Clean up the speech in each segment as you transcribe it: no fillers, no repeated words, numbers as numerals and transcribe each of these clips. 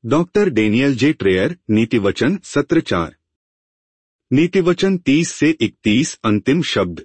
Doctor Daniel J ट्रेयर, नीतिवचन सत्र 4। नीतिवचन 30 से 31 अंतिम शब्द।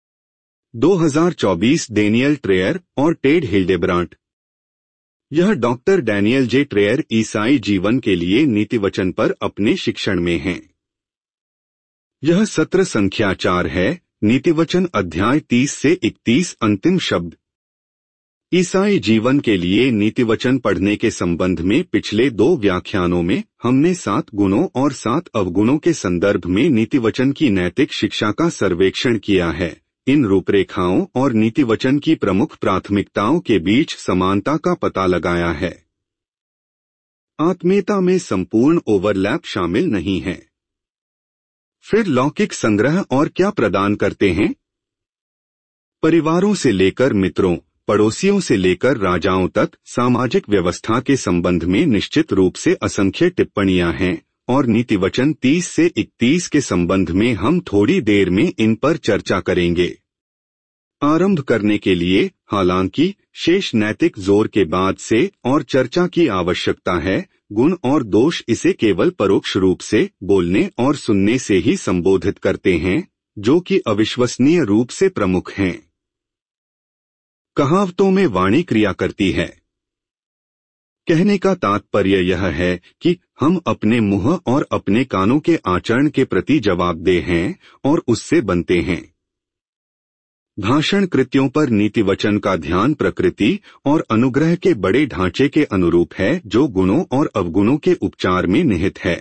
2024 डेनियल ट्रेयर और टेड हिल्डेब्रांट। यह डॉक्टर डेनियल जे ट्रेयर ईसाई जीवन के लिए नीतिवचन पर अपने शिक्षण में हैं। यह सत्र संख्या 4 है। नीतिवचन अध्याय 30 से 31 अंतिम शब्द। ईसाई जीवन के लिए नीतिवचन पढ़ने के संबंध में पिछले 2 व्याख्यानों में हमने 7 गुणों और 7 अवगुणों के संदर्भ में नीतिवचन की नैतिक शिक्षा का सर्वेक्षण किया है। इन रूपरेखाओं और नीतिवचन की प्रमुख प्राथमिकताओं के बीच समानता का पता लगाया है। आत्मीयता में संपूर्ण ओवरलैप शामिल नहीं है। फिर लौकिक संग्रह और क्या प्रदान करते हैं? परिवारों से लेकर मित्रों, पड़ोसियों से लेकर राजाओं तक सामाजिक व्यवस्था के संबंध में निश्चित रूप से असंख्य टिप्पणियां हैं और नीतिवचन 30 से 31 के संबंध में हम थोड़ी देर में इन पर चर्चा करेंगे। आरंभ करने के लिए, हालांकि शेष नैतिक जोर के बाद से और चर्चा की आवश्यकता है, गुण और दोष इसे केवल परोक्ष रूप से बोलने और सुनने से ही संबोधित करते हैं, जो कि अविश्वसनीय रूप से प्रमुख हैं। कहावतों में वाणी क्रिया करती है। कहने का तात्पर्य यह है कि हम अपने मुंह और अपने कानों के आचरण के प्रति जवाबदेह हैं और उससे बनते हैं। भाषण कृत्यों पर नीतिवचन का ध्यान प्रकृति और अनुग्रह के बड़े ढांचे के अनुरूप है जो गुणों और अवगुणों के उपचार में निहित है।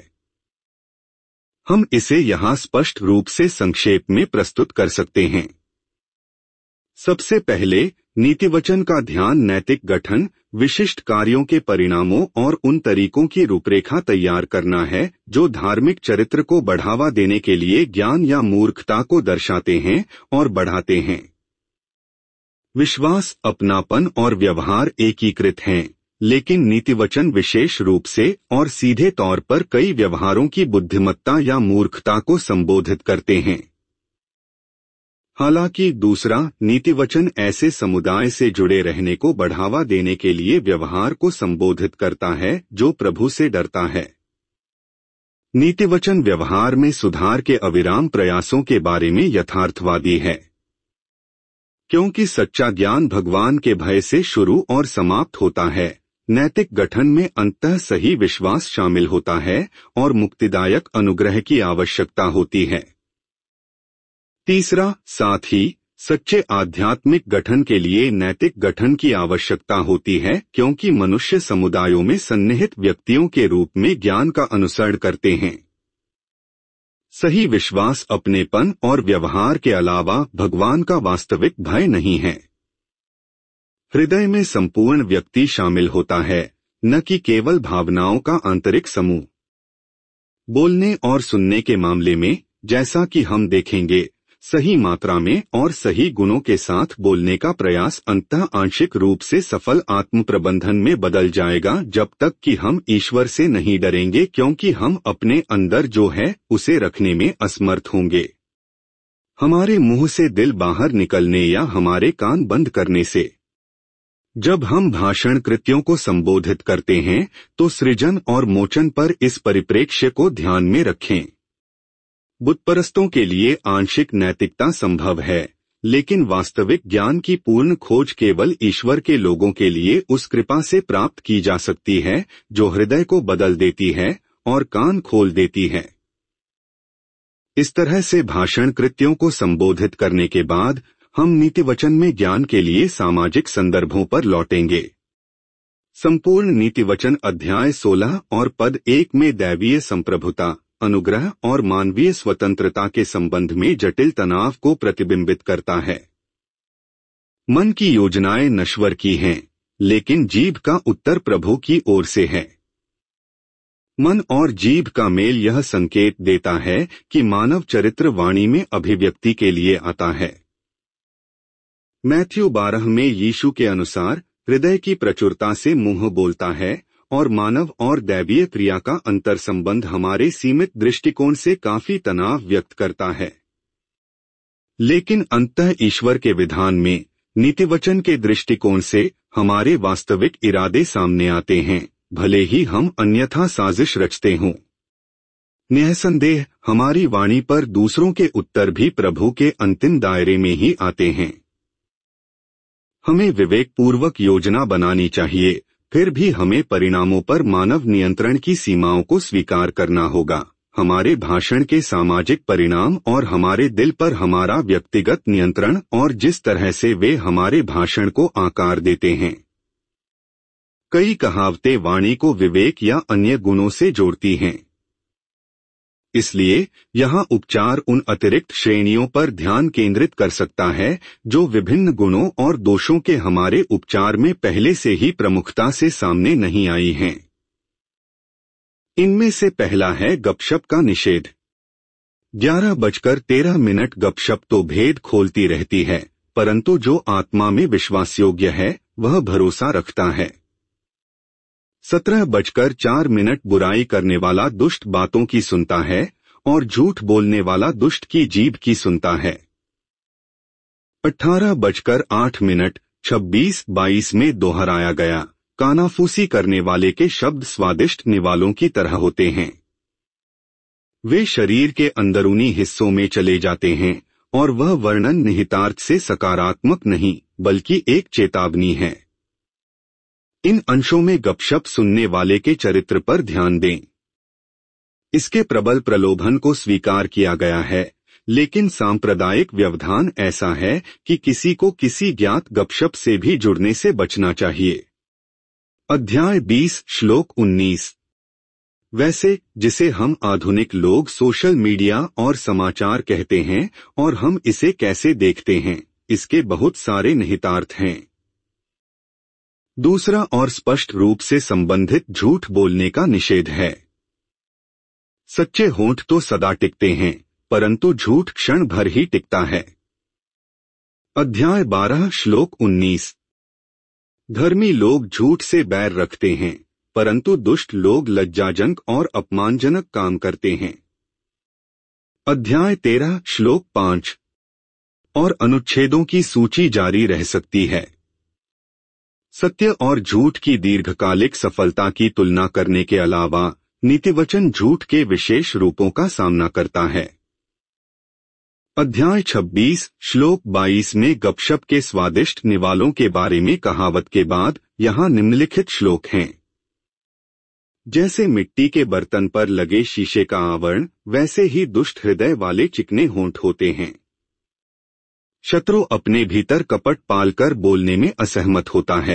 हम इसे यहाँ स्पष्ट रूप से संक्षेप में प्रस्तुत कर सकते हैं। सबसे पहले, नीतिवचन का ध्यान नैतिक गठन, विशिष्ट कार्यों के परिणामों और उन तरीकों की रूपरेखा तैयार करना है जो धार्मिक चरित्र को बढ़ावा देने के लिए ज्ञान या मूर्खता को दर्शाते हैं और बढ़ाते हैं। विश्वास, अपनापन और व्यवहार एकीकृत हैं, लेकिन नीतिवचन विशेष रूप से और सीधे तौर पर कई व्यवहारों की बुद्धिमत्ता या मूर्खता को संबोधित करते हैं। हालांकि दूसरा, नीतिवचन ऐसे समुदाय से जुड़े रहने को बढ़ावा देने के लिए व्यवहार को संबोधित करता है जो प्रभु से डरता है। नीतिवचन व्यवहार में सुधार के अविराम प्रयासों के बारे में यथार्थवादी है, क्योंकि सच्चा ज्ञान भगवान के भय से शुरू और समाप्त होता है। नैतिक गठन में अंततः सही विश्वास शामिल होता है और मुक्तिदायक अनुग्रह की आवश्यकता होती है। तीसरा, साथ ही सच्चे आध्यात्मिक गठन के लिए नैतिक गठन की आवश्यकता होती है, क्योंकि मनुष्य समुदायों में सन्निहित व्यक्तियों के रूप में ज्ञान का अनुसरण करते हैं। सही विश्वास अपनेपन और व्यवहार के अलावा भगवान का वास्तविक भय नहीं है। हृदय में संपूर्ण व्यक्ति शामिल होता है, न कि केवल भावनाओं का आंतरिक समूह। बोलने और सुनने के मामले में, जैसा कि हम देखेंगे, सही मात्रा में और सही गुणों के साथ बोलने का प्रयास अंततः आंशिक रूप से सफल आत्म प्रबंधन में बदल जाएगा जब तक कि हम ईश्वर से नहीं डरेंगे, क्योंकि हम अपने अंदर जो है उसे रखने में असमर्थ होंगे। हमारे मुंह से दिल बाहर निकलने या हमारे कान बंद करने से। जब हम भाषण कृत्यों को संबोधित करते हैं तो सृजन और मोचन पर इस परिप्रेक्ष्य को ध्यान में रखें। बुतपरस्तों के लिए आंशिक नैतिकता संभव है, लेकिन वास्तविक ज्ञान की पूर्ण खोज केवल ईश्वर के लोगों के लिए उस कृपा से प्राप्त की जा सकती है जो हृदय को बदल देती है और कान खोल देती है। इस तरह से भाषण कृत्यों को संबोधित करने के बाद हम नीतिवचन में ज्ञान के लिए सामाजिक संदर्भों पर लौटेंगे। संपूर्ण नीतिवचन अध्याय 16 और पद 1 में दैवीय संप्रभुता, अनुग्रह और मानवीय स्वतंत्रता के संबंध में जटिल तनाव को प्रतिबिंबित करता है। मन की योजनाएं नश्वर की हैं, लेकिन जीभ का उत्तर प्रभु की ओर से है। मन और जीभ का मेल यह संकेत देता है कि मानव चरित्र वाणी में अभिव्यक्ति के लिए आता है। मैथ्यू 12 में यीशु के अनुसार हृदय की प्रचुरता से मुंह बोलता है और मानव और दैवीय क्रिया का अंतर संबंध हमारे सीमित दृष्टिकोण से काफी तनाव व्यक्त करता है। लेकिन अंततः ईश्वर के विधान में नीतिवचन के दृष्टिकोण से हमारे वास्तविक इरादे सामने आते हैं, भले ही हम अन्यथा साजिश रचते हों। निःसंदेह हमारी वाणी पर दूसरों के उत्तर भी प्रभु के अंतिम दायरे में ही आते हैं। हमें विवेकपूर्वक योजना बनानी चाहिए, फिर भी हमें परिणामों पर मानव नियंत्रण की सीमाओं को स्वीकार करना होगा। हमारे भाषण के सामाजिक परिणाम और हमारे दिल पर हमारा व्यक्तिगत नियंत्रण और जिस तरह से वे हमारे भाषण को आकार देते हैं। कई कहावतें वाणी को विवेक या अन्य गुणों से जोड़ती हैं। इसलिए यहाँ उपचार उन अतिरिक्त श्रेणियों पर ध्यान केंद्रित कर सकता है जो विभिन्न गुणों और दोषों के हमारे उपचार में पहले से ही प्रमुखता से सामने नहीं आई हैं। इनमें से पहला है गपशप का निषेध। 11:13 गपशप तो भेद खोलती रहती है, परंतु जो आत्मा में विश्वासयोग्य है वह भरोसा रखता है। 17:04 बुराई करने वाला दुष्ट बातों की सुनता है और झूठ बोलने वाला दुष्ट की जीभ की सुनता है। 18:08 26-22 में दोहराया गया, कानाफूसी करने वाले के शब्द स्वादिष्ट निवालों की तरह होते हैं। वे शरीर के अंदरूनी हिस्सों में चले जाते हैं और वह वर्णन निहितार्थ से सकारात्मक नहीं बल्कि एक चेतावनी है। इन अंशों में गपशप सुनने वाले के चरित्र पर ध्यान दें। इसके प्रबल प्रलोभन को स्वीकार किया गया है, लेकिन सांप्रदायिक व्यवधान ऐसा है कि किसी को किसी ज्ञात गपशप से भी जुड़ने से बचना चाहिए। अध्याय 20 श्लोक 19। वैसे जिसे हम आधुनिक लोग सोशल मीडिया और समाचार कहते हैं और हम इसे कैसे देखते हैं, इसके बहुत सारे निहितार्थ हैं। दूसरा और स्पष्ट रूप से संबंधित झूठ बोलने का निषेध है। सच्चे होंठ तो सदा टिकते हैं, परंतु झूठ क्षण भर ही टिकता है। अध्याय 12 श्लोक 19। धर्मी लोग झूठ से बैर रखते हैं, परंतु दुष्ट लोग लज्जाजनक और अपमानजनक काम करते हैं। अध्याय 13 श्लोक 5। और अनुच्छेदों की सूची जारी रह सकती है। सत्य और झूठ की दीर्घकालिक सफलता की तुलना करने के अलावा नीतिवचन झूठ के विशेष रूपों का सामना करता है। अध्याय 26 श्लोक 22 में गपशप के स्वादिष्ट निवालों के बारे में कहावत के बाद यहाँ निम्नलिखित श्लोक हैं। जैसे मिट्टी के बर्तन पर लगे शीशे का आवरण, वैसे ही दुष्ट हृदय वाले चिकने होंठ होते हैं। शत्रु अपने भीतर कपट पालकर बोलने में असहमत होता है।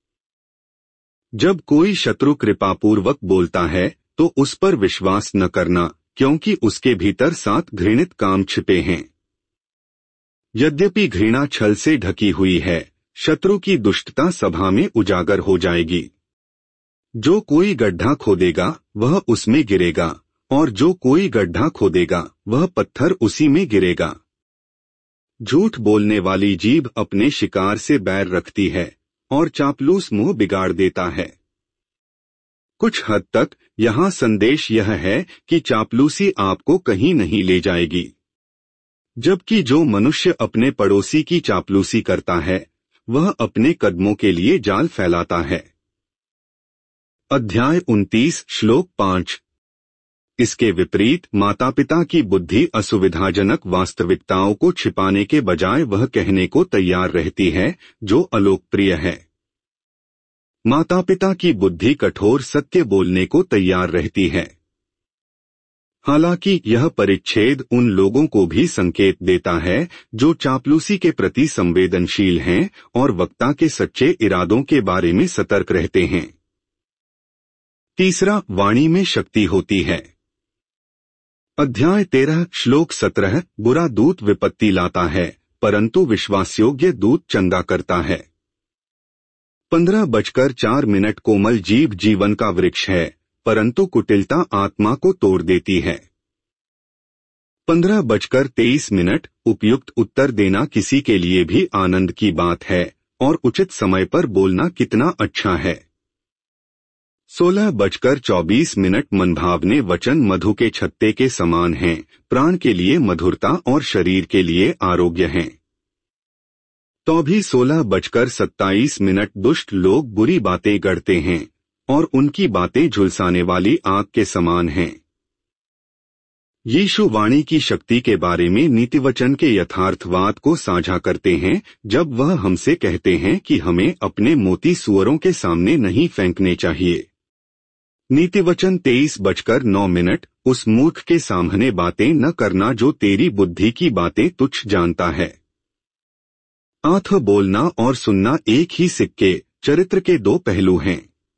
जब कोई शत्रु कृपापूर्वक बोलता है तो उस पर विश्वास न करना, क्योंकि उसके भीतर 7 घृणित काम छिपे हैं। यद्यपि घृणा छल से ढकी हुई है, शत्रु की दुष्टता सभा में उजागर हो जाएगी। जो कोई गड्ढा खोदेगा वह उसमें गिरेगा, और जो कोई गड्ढा खोदेगा वह पत्थर उसी में गिरेगा। झूठ बोलने वाली जीभ अपने शिकार से बैर रखती है और चापलूस मुंह बिगाड़ देता है। कुछ हद तक यहाँ संदेश यह है कि चापलूसी आपको कहीं नहीं ले जाएगी, जबकि जो मनुष्य अपने पड़ोसी की चापलूसी करता है वह अपने कदमों के लिए जाल फैलाता है। अध्याय 29 श्लोक 5। इसके विपरीत माता पिता की बुद्धि असुविधाजनक वास्तविकताओं को छिपाने के बजाय वह कहने को तैयार रहती है जो अलोकप्रिय है। माता पिता की बुद्धि कठोर सत्य बोलने को तैयार रहती है। हालांकि यह परिच्छेद उन लोगों को भी संकेत देता है जो चापलूसी के प्रति संवेदनशील हैं और वक्ता के सच्चे इरादों के बारे में सतर्क रहते हैं। तीसरा, वाणी में शक्ति होती है। अध्याय 13 श्लोक 17। बुरा दूत विपत्ति लाता है, परंतु विश्वासयोग्य दूत चंगा करता है। 15:04 कोमल जीभ जीवन का वृक्ष है, परंतु कुटिलता आत्मा को तोड़ देती है। 15:23 उपयुक्त उत्तर देना किसी के लिए भी आनंद की बात है, और उचित समय पर बोलना कितना अच्छा है। 16:24 मनभावने वचन मधु के छत्ते के समान हैं, प्राण के लिए मधुरता और शरीर के लिए आरोग्य हैं। तो भी 16:27 दुष्ट लोग बुरी बातें गढ़ते हैं, और उनकी बातें झुलसाने वाली आग के समान हैं। यीशु वाणी की शक्ति के बारे में नीतिवचन के यथार्थवाद को साझा करते हैं जब वह हमसे कहते हैं कि हमें अपने मोती सूअरों के सामने नहीं फेंकने चाहिए। नीतिवचन 23:09 उस मूर्ख के सामने बातें न करना जो तेरी बुद्धि की बातें तुच्छ जानता है। आंख बोलना और सुनना एक ही सिक्के चरित्र के दो पहलू हैं।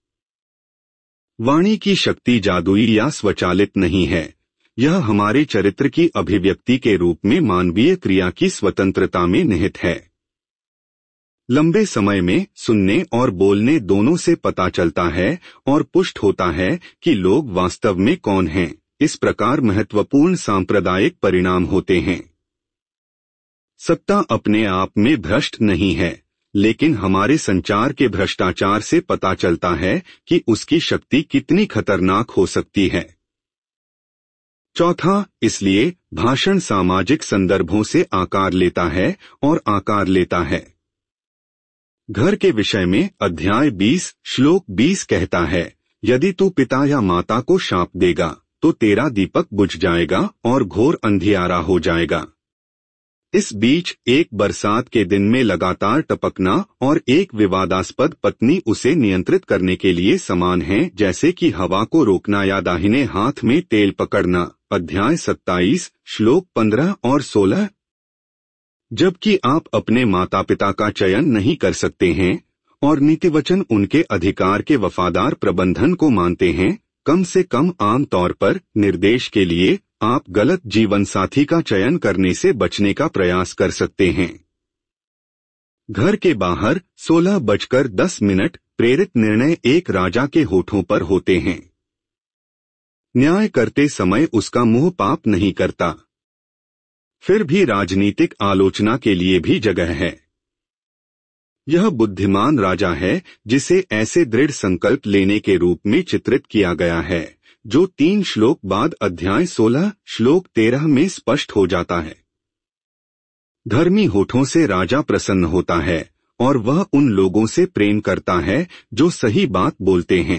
वाणी की शक्ति जादुई या स्वचालित नहीं है, यह हमारे चरित्र की अभिव्यक्ति के रूप में मानवीय क्रिया की स्वतंत्रता में निहित है। लंबे समय में सुनने और बोलने दोनों से पता चलता है और पुष्ट होता है कि लोग वास्तव में कौन हैं। इस प्रकार महत्वपूर्ण सांप्रदायिक परिणाम होते हैं। सत्ता अपने आप में भ्रष्ट नहीं है, लेकिन हमारे संचार के भ्रष्टाचार से पता चलता है कि उसकी शक्ति कितनी खतरनाक हो सकती है। चौथा, इसलिए भाषण सामाजिक संदर्भों से आकार लेता है और आकार लेता है। घर के विषय में अध्याय 20 श्लोक 20 कहता है, यदि तू पिता या माता को शाप देगा तो तेरा दीपक बुझ जाएगा और घोर अंधियारा हो जाएगा। इस बीच एक बरसात के दिन में लगातार टपकना और एक विवादास्पद पत्नी उसे नियंत्रित करने के लिए समान है जैसे कि हवा को रोकना या दाहिने हाथ में तेल पकड़ना। अध्याय 27 श्लोक 15 और 16। जबकि आप अपने माता पिता का चयन नहीं कर सकते हैं और नीतिवचन उनके अधिकार के वफादार प्रबंधन को मानते हैं, कम से कम आम तौर पर निर्देश के लिए आप गलत जीवन साथी का चयन करने से बचने का प्रयास कर सकते हैं। घर के बाहर 16:10 प्रेरित निर्णय एक राजा के होठों पर होते हैं। न्याय करते समय उसका मुंह पाप नहीं करता। फिर भी राजनीतिक आलोचना के लिए भी जगह है। यह बुद्धिमान राजा है जिसे ऐसे दृढ़ संकल्प लेने के रूप में चित्रित किया गया है जो 3 श्लोक बाद अध्याय 16 श्लोक 13 में स्पष्ट हो जाता है। धर्मी होठों से राजा प्रसन्न होता है और वह उन लोगों से प्रेम करता है जो सही बात बोलते हैं।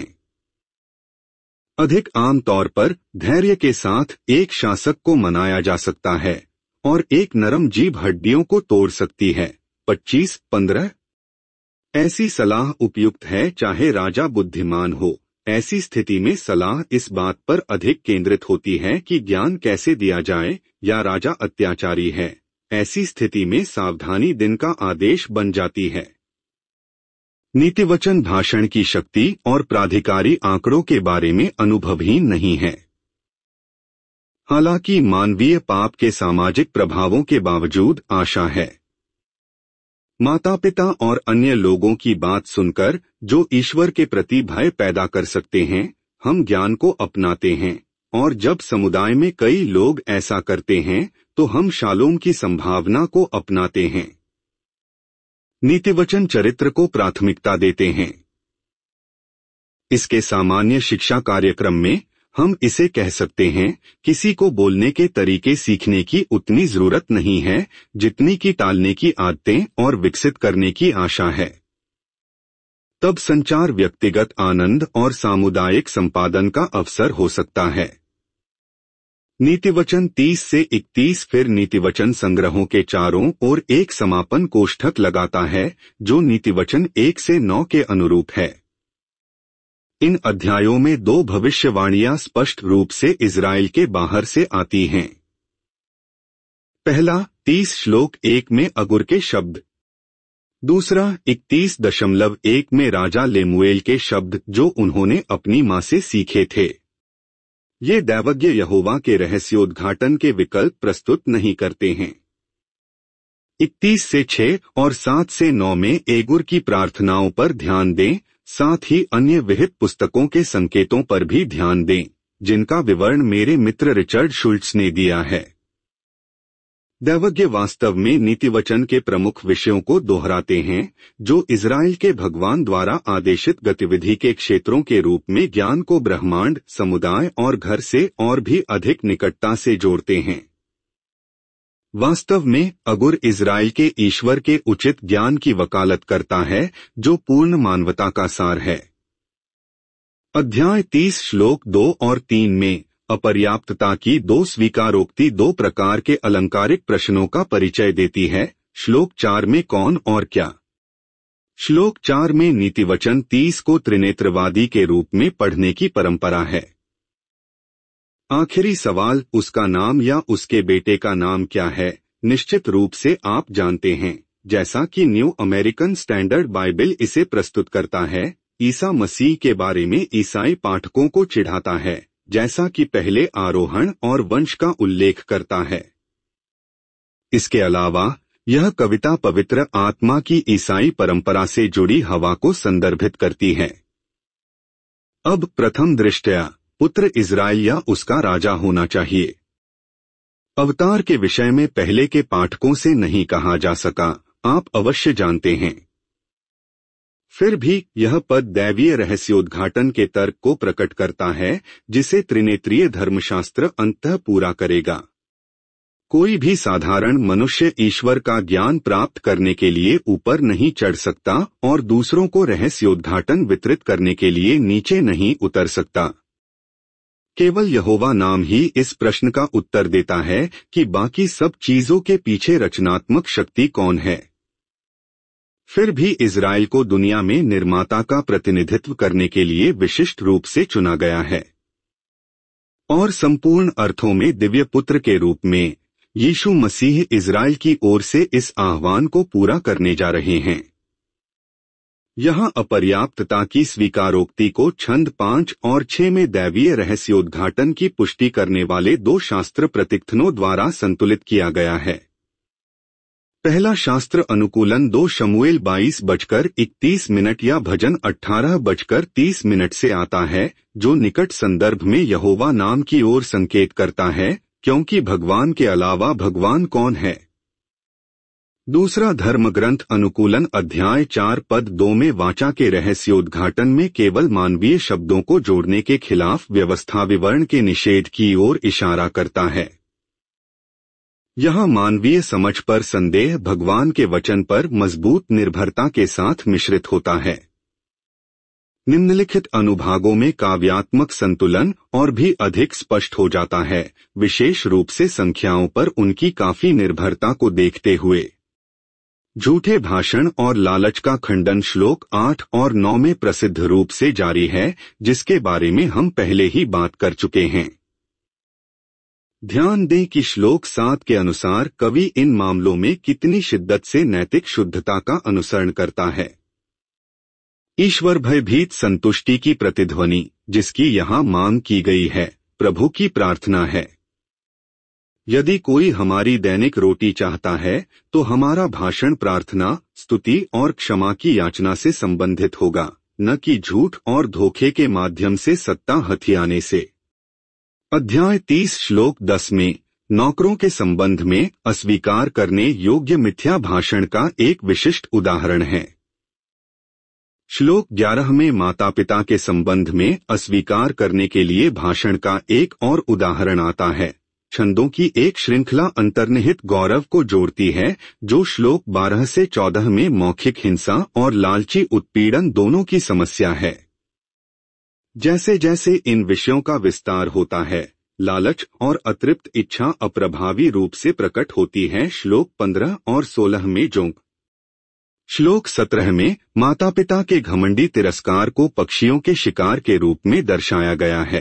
अधिक आम तौर पर धैर्य के साथ एक शासक को मनाया जा सकता है और एक नरम जीभ हड्डियों को तोड़ सकती है। 25:15। ऐसी सलाह उपयुक्त है चाहे राजा बुद्धिमान हो। ऐसी स्थिति में सलाह इस बात पर अधिक केंद्रित होती है कि ज्ञान कैसे दिया जाए या राजा अत्याचारी है। ऐसी स्थिति में सावधानी दिन का आदेश बन जाती है। नीतिवचन भाषण की शक्ति और प्राधिकारी आंकड़ों के बारे में अनुभवहीन नहीं है। हालांकि मानवीय पाप के सामाजिक प्रभावों के बावजूद आशा है। माता पिता और अन्य लोगों की बात सुनकर जो ईश्वर के प्रति भय पैदा कर सकते हैं, हम ज्ञान को अपनाते हैं, और जब समुदाय में कई लोग ऐसा करते हैं तो हम शालोम की संभावना को अपनाते हैं। नीतिवचन चरित्र को प्राथमिकता देते हैं। इसके सामान्य शिक्षा कार्यक्रम में हम इसे कह सकते हैं, किसी को बोलने के तरीके सीखने की उतनी जरूरत नहीं है जितनी कि टालने की आदतें और विकसित करने की आशा है। तब संचार व्यक्तिगत आनंद और सामुदायिक संपादन का अवसर हो सकता है। नीतिवचन 30 से 31 फिर नीतिवचन संग्रहों के चारों ओर एक समापन कोष्ठक लगाता है जो नीतिवचन 1 से 9 के अनुरूप है। इन अध्यायों में 2 भविष्यवाणियां स्पष्ट रूप से इजराइल के बाहर से आती हैं। पहला 30 श्लोक 1 में अगुर के शब्द, दूसरा 31.1 में राजा लेमुएल के शब्द जो उन्होंने अपनी मां से सीखे थे। ये दैवज्ञ यहोवा के रहस्योद्घाटन के विकल्प प्रस्तुत नहीं करते हैं। 31 से 6 और 7 से 9 में एगुर की प्रार्थनाओं पर ध्यान दें, साथ ही अन्य विहित पुस्तकों के संकेतों पर भी ध्यान दें जिनका विवरण मेरे मित्र रिचर्ड शुल्ट्ज ने दिया है। दैवज्ञ वास्तव में नीतिवचन के प्रमुख विषयों को दोहराते हैं जो इजराइल के भगवान द्वारा आदेशित गतिविधि के क्षेत्रों के रूप में ज्ञान को ब्रह्मांड, समुदाय और घर से और भी अधिक निकटता से जोड़ते हैं। वास्तव में अगुर इजराइल के ईश्वर के उचित ज्ञान की वकालत करता है जो पूर्ण मानवता का सार है। अध्याय 30 श्लोक 2 और 3 में अपर्याप्तता की दो स्वीकारोक्ति दो प्रकार के अलंकारिक प्रश्नों का परिचय देती है। श्लोक 4 में कौन और क्या। श्लोक 4 में नीतिवचन 30 को त्रिनेत्रवादी के रूप में पढ़ने की परंपरा है। आखिरी सवाल, उसका नाम या उसके बेटे का नाम क्या है, निश्चित रूप से आप जानते हैं, जैसा कि न्यू अमेरिकन स्टैंडर्ड बाइबल इसे प्रस्तुत करता है। ईसा मसीह के बारे में ईसाई पाठकों को चिढ़ाता है, जैसा कि पहले आरोहण और वंश का उल्लेख करता है। इसके अलावा यह कविता पवित्र आत्मा की ईसाई परंपरा से जुड़ी हवा को संदर्भित करती है। अब प्रथम दृष्टया पुत्र इज़राइल या उसका राजा होना चाहिए। अवतार के विषय में पहले के पाठकों से नहीं कहा जा सका, आप अवश्य जानते हैं। फिर भी यह पद दैवीय रहस्योद्घाटन के तर्क को प्रकट करता है, जिसे त्रिनेत्रीय धर्मशास्त्र अंततः पूरा करेगा। कोई भी साधारण मनुष्य ईश्वर का ज्ञान प्राप्त करने के लिए ऊपर नहीं चढ़ सकता और दूसरों को रहस्योद्घाटन वितरित करने के लिए नीचे नहीं उतर सकता। केवल यहोवा नाम ही इस प्रश्न का उत्तर देता है कि बाकी सब चीजों के पीछे रचनात्मक शक्ति कौन है। फिर भी इज़राइल को दुनिया में निर्माता का प्रतिनिधित्व करने के लिए विशिष्ट रूप से चुना गया है और संपूर्ण अर्थों में दिव्य पुत्र के रूप में यीशु मसीह इज़राइल की ओर से इस आह्वान को पूरा करने जा रहे हैं। यहाँ अपर्याप्तता की स्वीकारोक्ति को छंद 5 और 6 में दैवीय रहस्योद्घाटन की पुष्टि करने वाले दो शास्त्र प्रतिकथनों द्वारा संतुलित किया गया है। पहला शास्त्र अनुकूलन 2 शमूएल 22:31 या भजन 18:30 से आता है, जो निकट संदर्भ में यहोवा नाम की ओर संकेत करता है, क्योंकि भगवान के अलावा भगवान कौन है। दूसरा धर्मग्रंथ अनुकूलन अध्याय 4 पद 2 में वाचा के रहस्योद्घाटन में केवल मानवीय शब्दों को जोड़ने के खिलाफ व्यवस्था विवरण के निषेध की ओर इशारा करता है। यहाँ मानवीय समझ पर संदेह भगवान के वचन पर मजबूत निर्भरता के साथ मिश्रित होता है। निम्नलिखित अनुभागों में काव्यात्मक संतुलन और भी अधिक स्पष्ट हो जाता है, विशेष रूप से संख्याओं पर उनकी काफी निर्भरता को देखते हुए। झूठे भाषण और लालच का खंडन श्लोक 8 और 9 में प्रसिद्ध रूप से जारी है, जिसके बारे में हम पहले ही बात कर चुके हैं। ध्यान दें कि श्लोक 7 के अनुसार कवि इन मामलों में कितनी शिद्दत से नैतिक शुद्धता का अनुसरण करता है। ईश्वर भयभीत संतुष्टि की प्रतिध्वनि, जिसकी यहाँ मांग की गई है, प्रभु की प्रार्थना है। यदि कोई हमारी दैनिक रोटी चाहता है, तो हमारा भाषण प्रार्थना, स्तुति और क्षमा की याचना से संबंधित होगा, न कि झूठ और धोखे के माध्यम से सत्ता हथियाने से। अध्याय 30 श्लोक 10 में नौकरों के संबंध में अस्वीकार करने योग्य मिथ्या भाषण का एक विशिष्ट उदाहरण है। श्लोक 11 में माता पिता के संबंध में अस्वीकार करने के लिए भाषण का एक और उदाहरण आता है। छंदों की एक श्रृंखला अंतर्निहित गौरव को जोड़ती है, जो श्लोक 12 से 14 में मौखिक हिंसा और लालची उत्पीड़न दोनों की समस्या है। जैसे जैसे इन विषयों का विस्तार होता है, लालच और अतृप्त इच्छा अप्रभावी रूप से प्रकट होती है। श्लोक 15 और 16 में जोंक। श्लोक 17 में माता पिता के घमंडी तिरस्कार को पक्षियों के शिकार के रूप में दर्शाया गया है,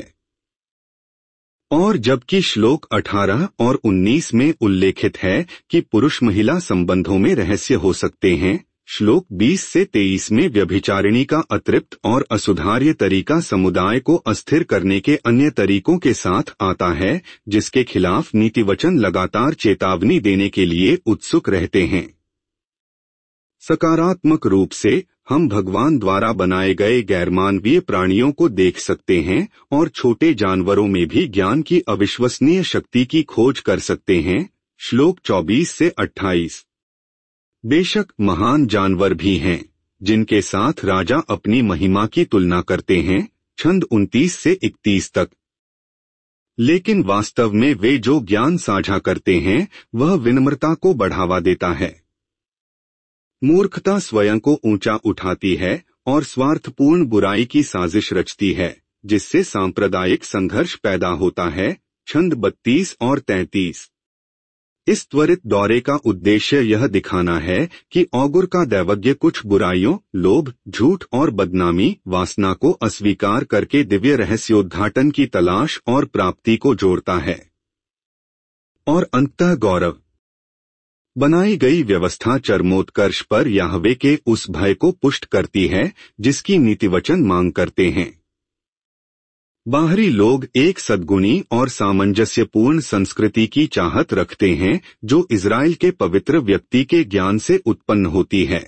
और जबकि श्लोक 18 और 19 में उल्लेखित है कि पुरुष महिला संबंधों में रहस्य हो सकते हैं, श्लोक 20 से 23 में व्यभिचारिणी का अतृप्त और असुधार्य तरीका समुदाय को अस्थिर करने के अन्य तरीकों के साथ आता है, जिसके खिलाफ नीतिवचन लगातार चेतावनी देने के लिए उत्सुक रहते हैं। सकारात्मक रूप से हम भगवान द्वारा बनाए गए गैरमानवीय प्राणियों को देख सकते हैं और छोटे जानवरों में भी ज्ञान की अविश्वसनीय शक्ति की खोज कर सकते हैं। श्लोक 24 से 28। बेशक महान जानवर भी हैं, जिनके साथ राजा अपनी महिमा की तुलना करते हैं। छंद 29 से 31 तक। लेकिन वास्तव में वे जो ज्ञान साझा करते हैं, वह विनम्रता को बढ़ावा देता है। मूर्खता स्वयं को ऊंचा उठाती है और स्वार्थपूर्ण बुराई की साजिश रचती है। जिससे सांप्रदायिक संघर्ष पैदा होता है। छंद 32 और 33। इस त्वरित दौरे का उद्देश्य यह दिखाना है कि औगुर का दैवज्ञ कुछ बुराइयों, लोभ, झूठ और बदनामी, वासना को अस्वीकार करके दिव्य रहस्योद्घाटन की तलाश और प्राप्ति को जोड़ता है। और अंततः गौरव बनाई गई व्यवस्था चरमोत्कर्ष पर याहवे के उस भय को पुष्ट करती है जिसकी नीतिवचन मांग करते हैं। बाहरी लोग एक सद्गुणी और सामंजस्यपूर्ण संस्कृति की चाहत रखते हैं जो इज़राइल के पवित्र व्यक्ति के ज्ञान से उत्पन्न होती है।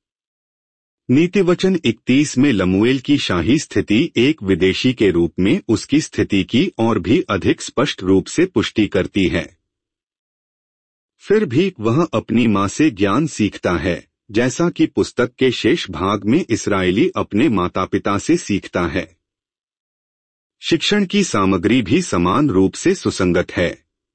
नीतिवचन 31 में लमूएल की शाही स्थिति एक विदेशी के रूप में उसकी स्थिति की और भी अधिक स्पष्ट रूप से पुष्टि करती है। फिर भी वह अपनी माँ से ज्ञान सीखता है, जैसा कि पुस्तक के शेष भाग में इस्राएली अपने माता पिता से सीखता है। शिक्षण की सामग्री भी समान रूप से सुसंगत है।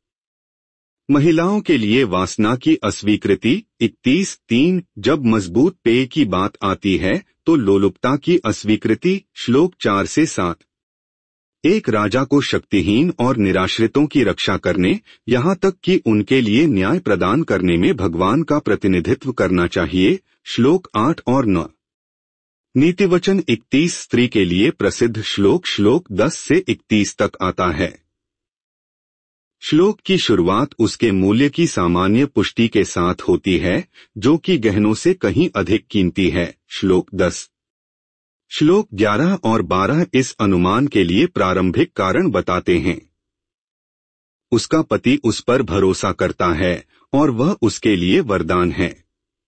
महिलाओं के लिए वासना की अस्वीकृति 31:3। जब मजबूत पेय की बात आती है तो लोलुपता की अस्वीकृति श्लोक 4 से 7। एक राजा को शक्तिहीन और निराश्रितों की रक्षा करने, यहाँ तक कि उनके लिए न्याय प्रदान करने में भगवान का प्रतिनिधित्व करना चाहिए। श्लोक 8 और 9। नीतिवचन 31 स्त्री के लिए प्रसिद्ध श्लोक 10 से 31 तक आता है। श्लोक की शुरुआत उसके मूल्य की सामान्य पुष्टि के साथ होती है, जो कि गहनों से कहीं अधिक कीमती है। श्लोक 10। श्लोक 11 और 12 इस अनुमान के लिए प्रारंभिक कारण बताते हैं। उसका पति उस पर भरोसा करता है और वह उसके लिए वरदान है।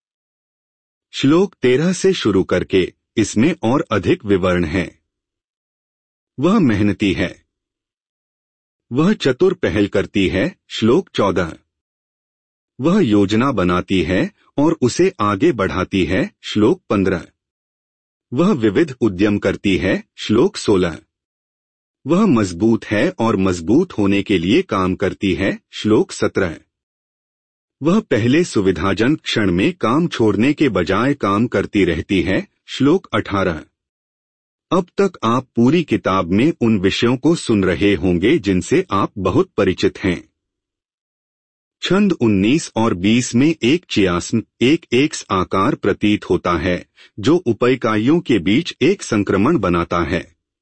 श्लोक 13 से शुरू करके इसमें और अधिक विवरण है। वह मेहनती है, वह चतुर पहल करती है। श्लोक 14। वह योजना बनाती है और उसे आगे बढ़ाती है। श्लोक 15। वह विविध उद्यम करती है। श्लोक 16। वह मजबूत है और मजबूत होने के लिए काम करती है। श्लोक 17। वह पहले सुविधाजनक क्षण में काम छोड़ने के बजाय काम करती रहती है। श्लोक 18। अब तक आप पूरी किताब में उन विषयों को सुन रहे होंगे जिनसे आप बहुत परिचित हैं। छंद 19 और 20 में एक चियास्म, एक एक्स आकार प्रतीत होता है, जो उपाइकाइयों के बीच एक संक्रमण बनाता है।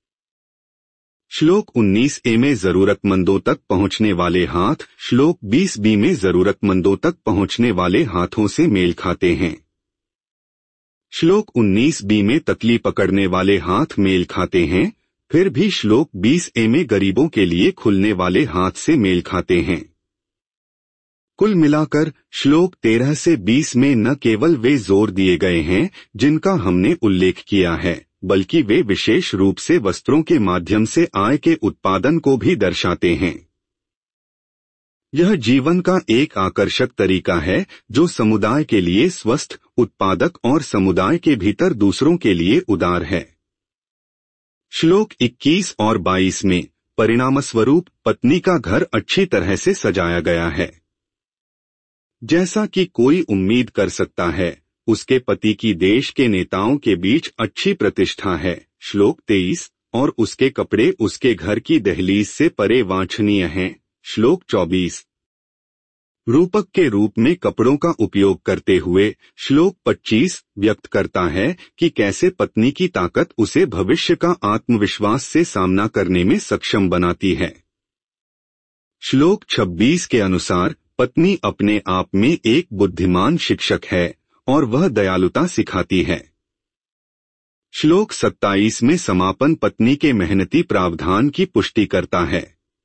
श्लोक 19a में जरूरतमंदों तक पहुंचने वाले हाथ श्लोक 20b में जरूरतमंदों तक पहुंचने वाले हाथों से मेल खाते हैं। श्लोक 19b में तकली पकड़ने वाले हाथ मेल खाते हैं, फिर भी श्लोक 20a में गरीबों के लिए खुलने वाले हाथ से मेल खाते हैं। कुल मिलाकर श्लोक 13 से 20 में न केवल वे जोर दिए गए हैं जिनका हमने उल्लेख किया है, बल्कि वे विशेष रूप से वस्त्रों के माध्यम से आय के उत्पादन को भी दर्शाते हैं। यह जीवन का एक आकर्षक तरीका है जो समुदाय के लिए स्वस्थ, उत्पादक और समुदाय के भीतर दूसरों के लिए उदार है। श्लोक 21 और 22 में परिणामस्वरूप पत्नी का घर अच्छी तरह से सजाया गया है। जैसा कि कोई उम्मीद कर सकता है, उसके पति की देश के नेताओं के बीच अच्छी प्रतिष्ठा है। श्लोक 23। और उसके कपड़े उसके घर की दहलीज से परे वांछनीय हैं। श्लोक 24। रूपक के रूप में कपड़ों का उपयोग करते हुए श्लोक 25 व्यक्त करता है कि कैसे पत्नी की ताकत उसे भविष्य का आत्मविश्वास से सामना करने में सक्षम बनाती है। श्लोक 26 के अनुसार पत्नी अपने आप में एक बुद्धिमान शिक्षक है और वह दयालुता सिखाती है। श्लोक 27 में समापन पत्नी के मेहनती प्रावधान की पुष्टि करता है।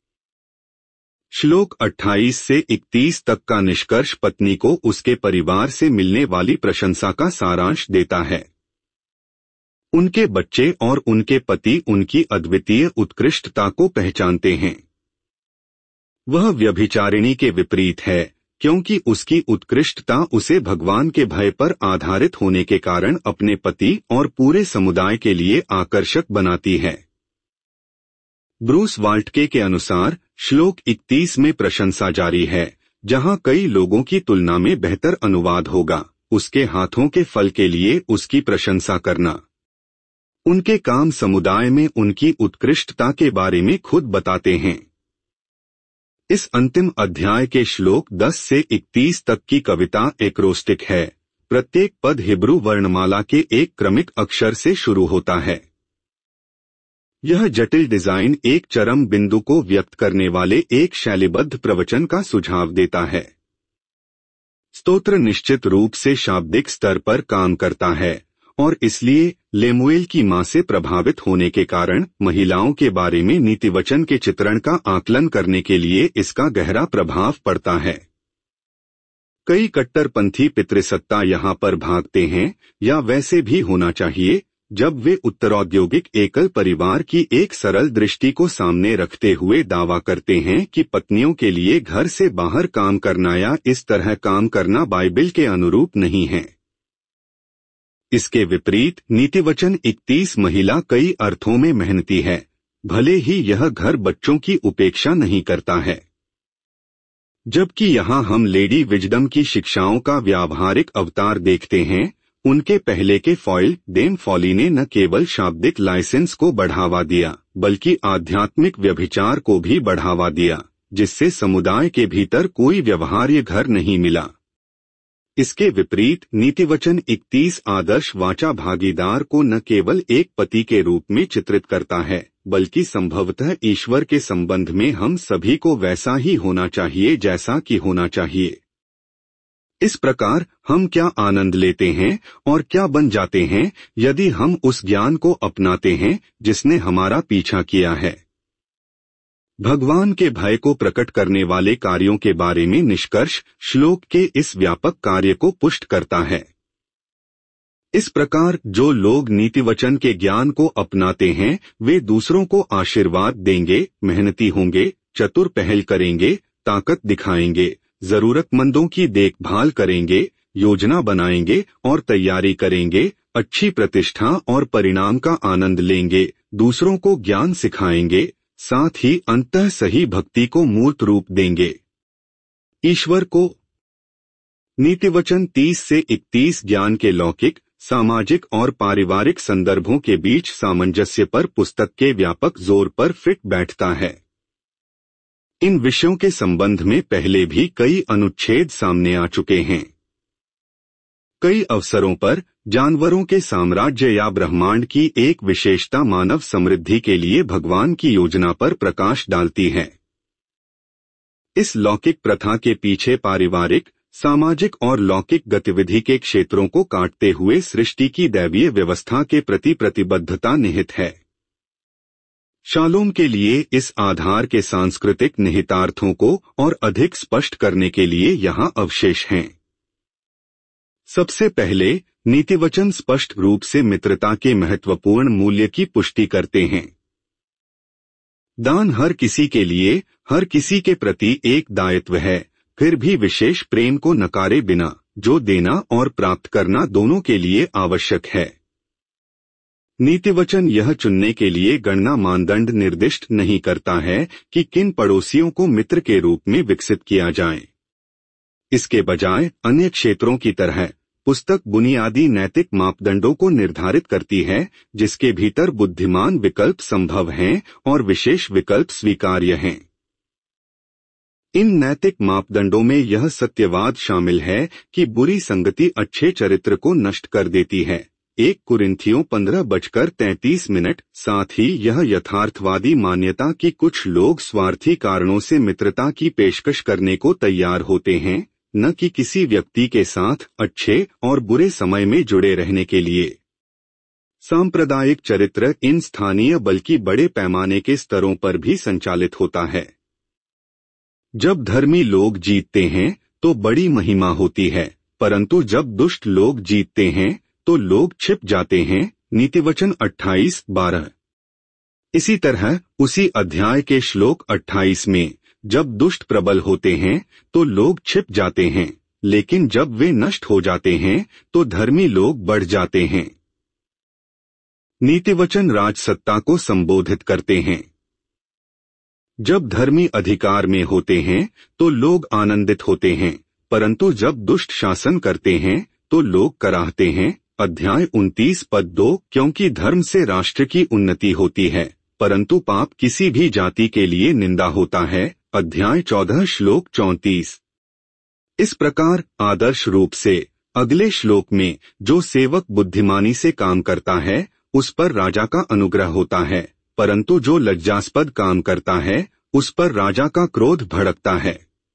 श्लोक 28 से 31 तक का निष्कर्ष पत्नी को उसके परिवार से मिलने वाली प्रशंसा का सारांश देता है। उनके बच्चे और उनके पति उनकी अद्वितीय उत्कृष्टता को पहचानते हैं। वह व्यभिचारिणी के विपरीत है, क्योंकि उसकी उत्कृष्टता उसे भगवान के भय पर आधारित होने के कारण अपने पति और पूरे समुदाय के लिए आकर्षक बनाती है। ब्रूस वाल्टके के अनुसार श्लोक 31 में प्रशंसा जारी है, जहां कई लोगों की तुलना में बेहतर अनुवाद होगा, उसके हाथों के फल के लिए उसकी प्रशंसा करना। उनके काम समुदाय में उनकी उत्कृष्टता के बारे में खुद बताते हैं। इस अंतिम अध्याय के श्लोक 10 से 31 तक की कविता एक्रोस्टिक है। प्रत्येक पद हिब्रू वर्णमाला के एक क्रमिक अक्षर से शुरू होता है। यह जटिल डिजाइन एक चरम बिंदु को व्यक्त करने वाले एक शैलीबद्ध प्रवचन का सुझाव देता है। स्तोत्र निश्चित रूप से शाब्दिक स्तर पर काम करता है और इसलिए लेमुएल की मां से प्रभावित होने के कारण महिलाओं के बारे में नीतिवचन के चित्रण का आकलन करने के लिए इसका गहरा प्रभाव पड़ता है। कई कट्टरपंथी पितृसत्ता यहाँ पर भागते हैं, या वैसे भी होना चाहिए, जब वे उत्तरौद्योगिक एकल परिवार की एक सरल दृष्टि को सामने रखते हुए दावा करते हैं कि पत्नियों के लिए घर से बाहर काम करना या इस तरह काम करना बाइबिल के अनुरूप नहीं है। इसके विपरीत नीतिवचन 31 महिला कई अर्थों में मेहनती है, भले ही यह घर बच्चों की उपेक्षा नहीं करता है। जबकि यहाँ हम लेडी विजडम की शिक्षाओं का व्यावहारिक अवतार देखते हैं। उनके पहले के फॉइल डेम फॉली ने न केवल शाब्दिक लाइसेंस को बढ़ावा दिया, बल्कि आध्यात्मिक व्यभिचार को भी बढ़ावा दिया, जिससे समुदाय के भीतर कोई व्यवहार्य घर नहीं मिला। इसके विपरीत नीतिवचन 31 आदर्श वाचा भागीदार को न केवल एक पति के रूप में चित्रित करता है, बल्कि संभवतः ईश्वर के संबंध में हम सभी को वैसा ही होना चाहिए जैसा कि होना चाहिए। इस प्रकार हम क्या आनंद लेते हैं और क्या बन जाते हैं यदि हम उस ज्ञान को अपनाते हैं जिसने हमारा पीछा किया है। भगवान के भय को प्रकट करने वाले कार्यों के बारे में निष्कर्ष श्लोक के इस व्यापक कार्य को पुष्ट करता है। इस प्रकार जो लोग नीतिवचन के ज्ञान को अपनाते हैं वे दूसरों को आशीर्वाद देंगे, मेहनती होंगे, चतुर पहल करेंगे, ताकत दिखाएंगे, जरूरतमंदों की देखभाल करेंगे, योजना बनाएंगे और तैयारी करेंगे, अच्छी प्रतिष्ठा और परिणाम का आनंद लेंगे, दूसरों को ज्ञान सिखाएंगे, साथ ही अंततः सही भक्ति को मूर्त रूप देंगे। ईश्वर को। नीतिवचन 30 से 31 ज्ञान के लौकिक, सामाजिक और पारिवारिक संदर्भों के बीच सामंजस्य पर पुस्तक के व्यापक जोर पर फिट बैठता है। इन विषयों के संबंध में पहले भी कई अनुच्छेद सामने आ चुके हैं। कई अवसरों पर जानवरों के साम्राज्य या ब्रह्मांड की एक विशेषता मानव समृद्धि के लिए भगवान की योजना पर प्रकाश डालती है। इस लौकिक प्रथा के पीछे पारिवारिक, सामाजिक और लौकिक गतिविधि के क्षेत्रों को काटते हुए सृष्टि की दैवीय व्यवस्था के प्रति प्रतिबद्धता निहित है। शालोम के लिए इस आधार के सांस्कृतिक निहितार्थों को और अधिक स्पष्ट करने के लिए यहाँ अवशेष हैं। सबसे पहले नीतिवचन स्पष्ट रूप से मित्रता के महत्वपूर्ण मूल्य की पुष्टि करते हैं। दान हर किसी के लिए, हर किसी के प्रति एक दायित्व है, फिर भी विशेष प्रेम को नकारे बिना, जो देना और प्राप्त करना दोनों के लिए आवश्यक है। नीतिवचन यह चुनने के लिए गणना मानदंड निर्दिष्ट नहीं करता है कि किन पड़ोसियों को मित्र के रूप में विकसित किया जाए। इसके बजाय अन्य क्षेत्रों की तरह पुस्तक बुनियादी नैतिक मापदंडों को निर्धारित करती है, जिसके भीतर बुद्धिमान विकल्प संभव हैं और विशेष विकल्प स्वीकार्य हैं। इन नैतिक मापदंडों में यह सत्यवाद शामिल है कि बुरी संगति अच्छे चरित्र को नष्ट कर देती है। 1 कुरिन्थियों 15:33। साथ ही यह यथार्थवादी मान्यता कि कुछ लोग स्वार्थी कारणों से मित्रता की पेशकश करने को तैयार होते हैं, न कि किसी व्यक्ति के साथ अच्छे और बुरे समय में जुड़े रहने के लिए। सांप्रदायिक चरित्र इन स्थानीय बल्कि बड़े पैमाने के स्तरों पर भी संचालित होता है। जब धर्मी लोग जीतते हैं तो बड़ी महिमा होती है, परंतु जब दुष्ट लोग जीतते हैं तो लोग छिप जाते हैं। नीतिवचन 28:12। इसी तरह उसी अध्याय के श्लोक 28 में जब दुष्ट प्रबल होते हैं तो लोग छिप जाते हैं, लेकिन जब वे नष्ट हो जाते हैं तो धर्मी लोग बढ़ जाते हैं। नीतिवचन राजसत्ता को संबोधित करते हैं। जब धर्मी अधिकार में होते हैं तो लोग आनंदित होते हैं, परंतु जब दुष्ट शासन करते हैं तो लोग कराहते हैं, अध्याय 29 पद 2 क्योंकि धर्म से राष्ट्र की उन्नति होती है परंतु पाप किसी भी जाति के लिए निंदा होता है। अध्याय 14 श्लोक 34। इस प्रकार आदर्श रूप से अगले श्लोक में जो सेवक बुद्धिमानी से काम करता है उस पर राजा का अनुग्रह होता है, परंतु जो लज्जास्पद काम करता है उस पर राजा का क्रोध भड़कता है।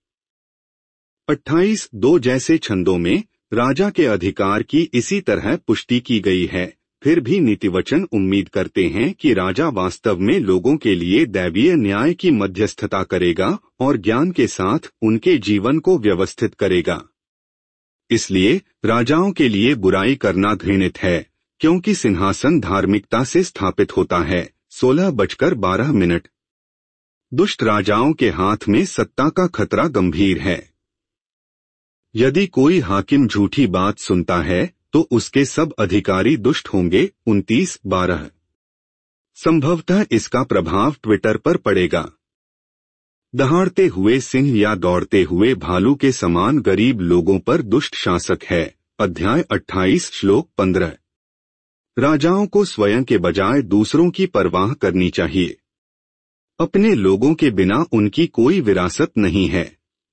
28:2 जैसे छंदों में राजा के अधिकार की इसी तरह पुष्टि की गई है, फिर भी नीतिवचन उम्मीद करते हैं कि राजा वास्तव में लोगों के लिए दैवीय न्याय की मध्यस्थता करेगा और ज्ञान के साथ उनके जीवन को व्यवस्थित करेगा। इसलिए राजाओं के लिए बुराई करना घृणित है, क्योंकि सिंहासन धार्मिकता से स्थापित होता है। 16:12 दुष्ट राजाओं के हाथ में सत्ता का खतरा गंभीर है। यदि कोई हाकिम झूठी बात सुनता है तो उसके सब अधिकारी दुष्ट होंगे। 29:12 संभवतः इसका प्रभाव ट्विटर पर पड़ेगा। दहाड़ते हुए सिंह या दौड़ते हुए भालू के समान गरीब लोगों पर दुष्ट शासक है। अध्याय 28 श्लोक 15 राजाओं को स्वयं के बजाय दूसरों की परवाह करनी चाहिए। अपने लोगों के बिना उनकी कोई विरासत नहीं है।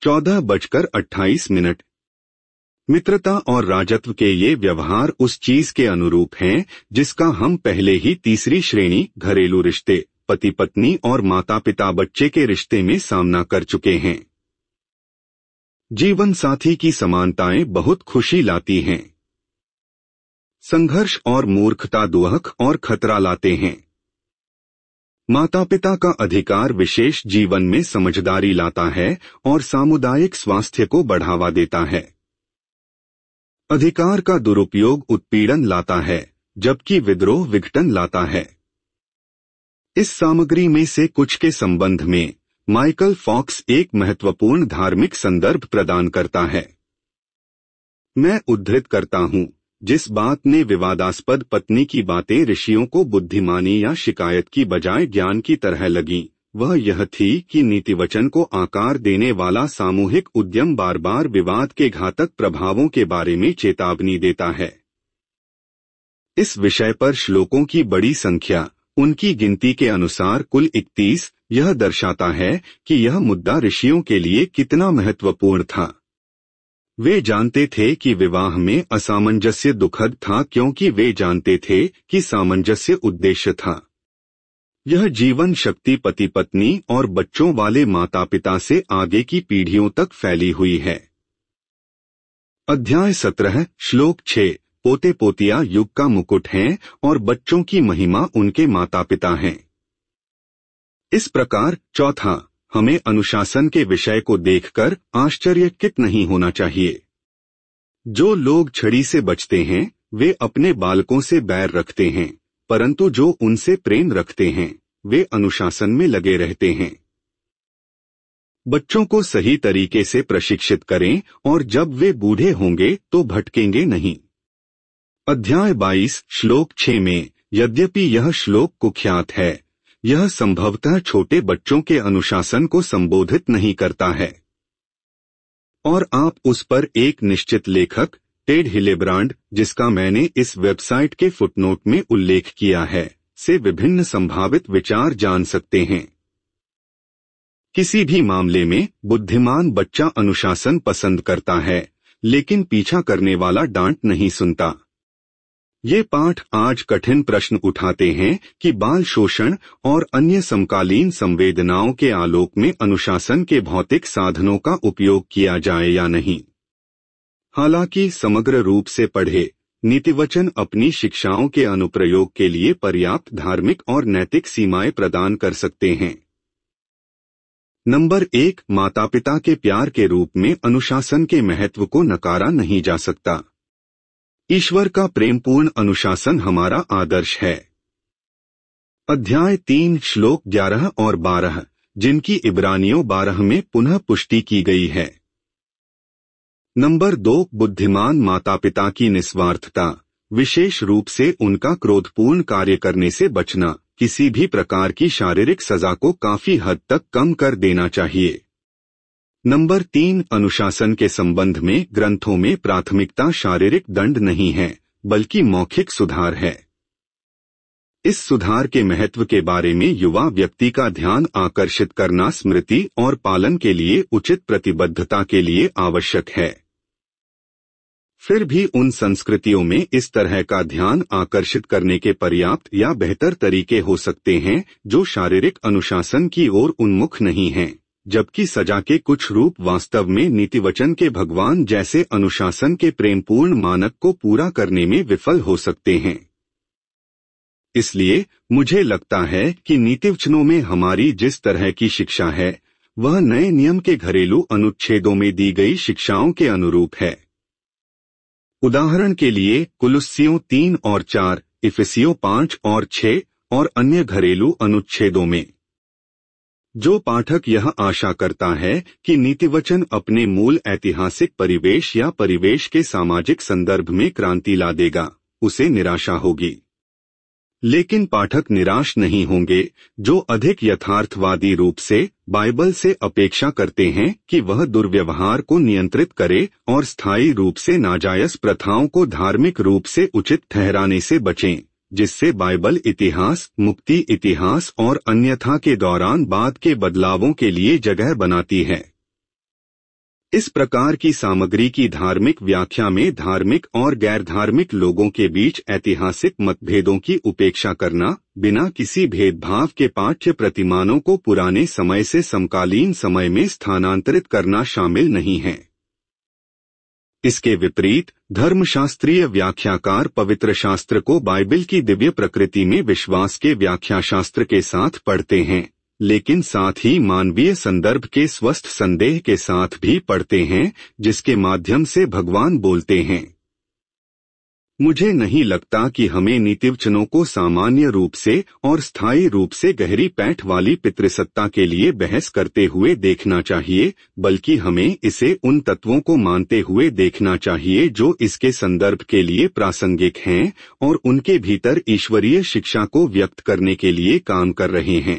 14:28 मित्रता और राजत्व के ये व्यवहार उस चीज के अनुरूप हैं जिसका हम पहले ही तीसरी श्रेणी घरेलू रिश्ते, पति पत्नी और माता पिता बच्चे के रिश्ते में सामना कर चुके हैं। जीवन साथी की समानताएं बहुत खुशी लाती हैं। संघर्ष और मूर्खता दुख और खतरा लाते हैं। माता पिता का अधिकार विशेष जीवन में समझदारी लाता है और सामुदायिक स्वास्थ्य को बढ़ावा देता है। अधिकार का दुरुपयोग उत्पीड़न लाता है, जबकि विद्रोह विघटन लाता है। इस सामग्री में से कुछ के संबंध में माइकल फॉक्स एक महत्वपूर्ण धार्मिक संदर्भ प्रदान करता है। मैं उद्धृत करता हूं, जिस बात ने विवादास्पद पत्नी की बातें ऋषियों को बुद्धिमानी या शिकायत की बजाय ज्ञान की तरह लगीं, वह यह थी कि नीतिवचन को आकार देने वाला सामूहिक उद्यम बार बार विवाद के घातक प्रभावों के बारे में चेतावनी देता है। इस विषय पर श्लोकों की बड़ी संख्या, उनकी गिनती के अनुसार कुल 31, यह दर्शाता है कि यह मुद्दा ऋषियों के लिए कितना महत्वपूर्ण था। वे जानते थे कि विवाह में असामंजस्य दुखद था क्योंकि वे जानते थे कि सामंजस्य उद्देश्य था। यह जीवन शक्ति पति पत्नी और बच्चों वाले माता पिता से आगे की पीढ़ियों तक फैली हुई है। अध्याय 17 श्लोक 6 पोते पोतिया युग का मुकुट हैं और बच्चों की महिमा उनके माता पिता हैं। इस प्रकार चौथा, हमें अनुशासन के विषय को देखकर आश्चर्यचकित नहीं होना चाहिए। जो लोग छड़ी से बचते हैं वे अपने बालकों से बैर रखते हैं, परंतु जो उनसे प्रेम रखते हैं वे अनुशासन में लगे रहते हैं। बच्चों को सही तरीके से प्रशिक्षित करें और जब वे बूढ़े होंगे तो भटकेंगे नहीं। अध्याय 22 श्लोक 6 में यद्यपि यह श्लोक कुख्यात है, यह संभवतः छोटे बच्चों के अनुशासन को संबोधित नहीं करता है। और आप उस पर एक निश्चित लेखक टेड हिलेब्रांड, जिसका मैंने इस वेबसाइट के फुटनोट में उल्लेख किया है, से विभिन्न संभावित विचार जान सकते हैं। किसी भी मामले में बुद्धिमान बच्चा अनुशासन पसंद करता है, लेकिन पीछा करने वाला डांट नहीं सुनता। ये पाठ आज कठिन प्रश्न उठाते हैं कि बाल शोषण और अन्य समकालीन संवेदनाओं के आलोक में अनुशासन के भौतिक साधनों का उपयोग किया जाए या नहीं। हालांकि समग्र रूप से पढ़े, नीतिवचन अपनी शिक्षाओं के अनुप्रयोग के लिए पर्याप्त धार्मिक और नैतिक सीमाएं प्रदान कर सकते हैं। नंबर 1, माता पिता के प्यार के रूप में अनुशासन के महत्व को नकारा नहीं जा सकता। ईश्वर का प्रेमपूर्ण अनुशासन हमारा आदर्श है। अध्याय 3 श्लोक 11 और 12, जिनकी इब्रानियों 12 में पुनः पुष्टि की गई है। नंबर 2, बुद्धिमान माता पिता की निस्वार्थता, विशेष रूप से उनका क्रोधपूर्ण कार्य करने से बचना, किसी भी प्रकार की शारीरिक सजा को काफी हद तक कम कर देना चाहिए। नंबर 3, अनुशासन के संबंध में ग्रंथों में प्राथमिकता शारीरिक दंड नहीं है, बल्कि मौखिक सुधार है। इस सुधार के महत्व के बारे में युवा व्यक्ति का ध्यान आकर्षित करना स्मृति और पालन के लिए उचित प्रतिबद्धता के लिए आवश्यक है। फिर भी उन संस्कृतियों में इस तरह का ध्यान आकर्षित करने के पर्याप्त या बेहतर तरीके हो सकते हैं जो शारीरिक अनुशासन की ओर उन्मुख नहीं हैं, जबकि सजा के कुछ रूप वास्तव में नीतिवचन के भगवान जैसे अनुशासन के प्रेमपूर्ण मानक को पूरा करने में विफल हो सकते हैं। इसलिए मुझे लगता है कि नीतिवचनों में हमारी जिस तरह की शिक्षा है वह नए नियम के घरेलू अनुच्छेदों में दी गई शिक्षाओं के अनुरूप है। उदाहरण के लिए कुलुस्सियों 3 और 4, इफिसियों 5 और 6 और अन्य घरेलू अनुच्छेदों में। जो पाठक यह आशा करता है कि नीतिवचन अपने मूल ऐतिहासिक परिवेश या परिवेश के सामाजिक संदर्भ में क्रांति ला देगा, उसे निराशा होगी। लेकिन पाठक निराश नहीं होंगे जो अधिक यथार्थवादी रूप से बाइबल से अपेक्षा करते हैं कि वह दुर्व्यवहार को नियंत्रित करे और स्थायी रूप से नाजायज प्रथाओं को धार्मिक रूप से उचित ठहराने से बचें, जिससे बाइबल इतिहास, मुक्ति इतिहास और अन्यथा के दौरान बाद के बदलावों के लिए जगह बनाती है। इस प्रकार की सामग्री की धार्मिक व्याख्या में धार्मिक और गैर धार्मिक लोगों के बीच ऐतिहासिक मतभेदों की उपेक्षा करना, बिना किसी भेदभाव के पाठ्य प्रतिमानों को पुराने समय से समकालीन समय में स्थानांतरित करना शामिल नहीं है। इसके विपरीत धर्मशास्त्रीय व्याख्याकार पवित्र शास्त्र को बाइबल की दिव्य प्रकृति में विश्वास के व्याख्याशास्त्र के साथ पढ़ते हैं, लेकिन साथ ही मानवीय संदर्भ के स्वस्थ संदेह के साथ भी पढ़ते हैं जिसके माध्यम से भगवान बोलते हैं। मुझे नहीं लगता कि हमें नीतिवचनों को सामान्य रूप से और स्थायी रूप से गहरी पैठ वाली पितृसत्ता के लिए बहस करते हुए देखना चाहिए, बल्कि हमें इसे उन तत्वों को मानते हुए देखना चाहिए जो इसके संदर्भ के लिए प्रासंगिक हैं और उनके भीतर ईश्वरीय शिक्षा को व्यक्त करने के लिए काम कर रहे हैं।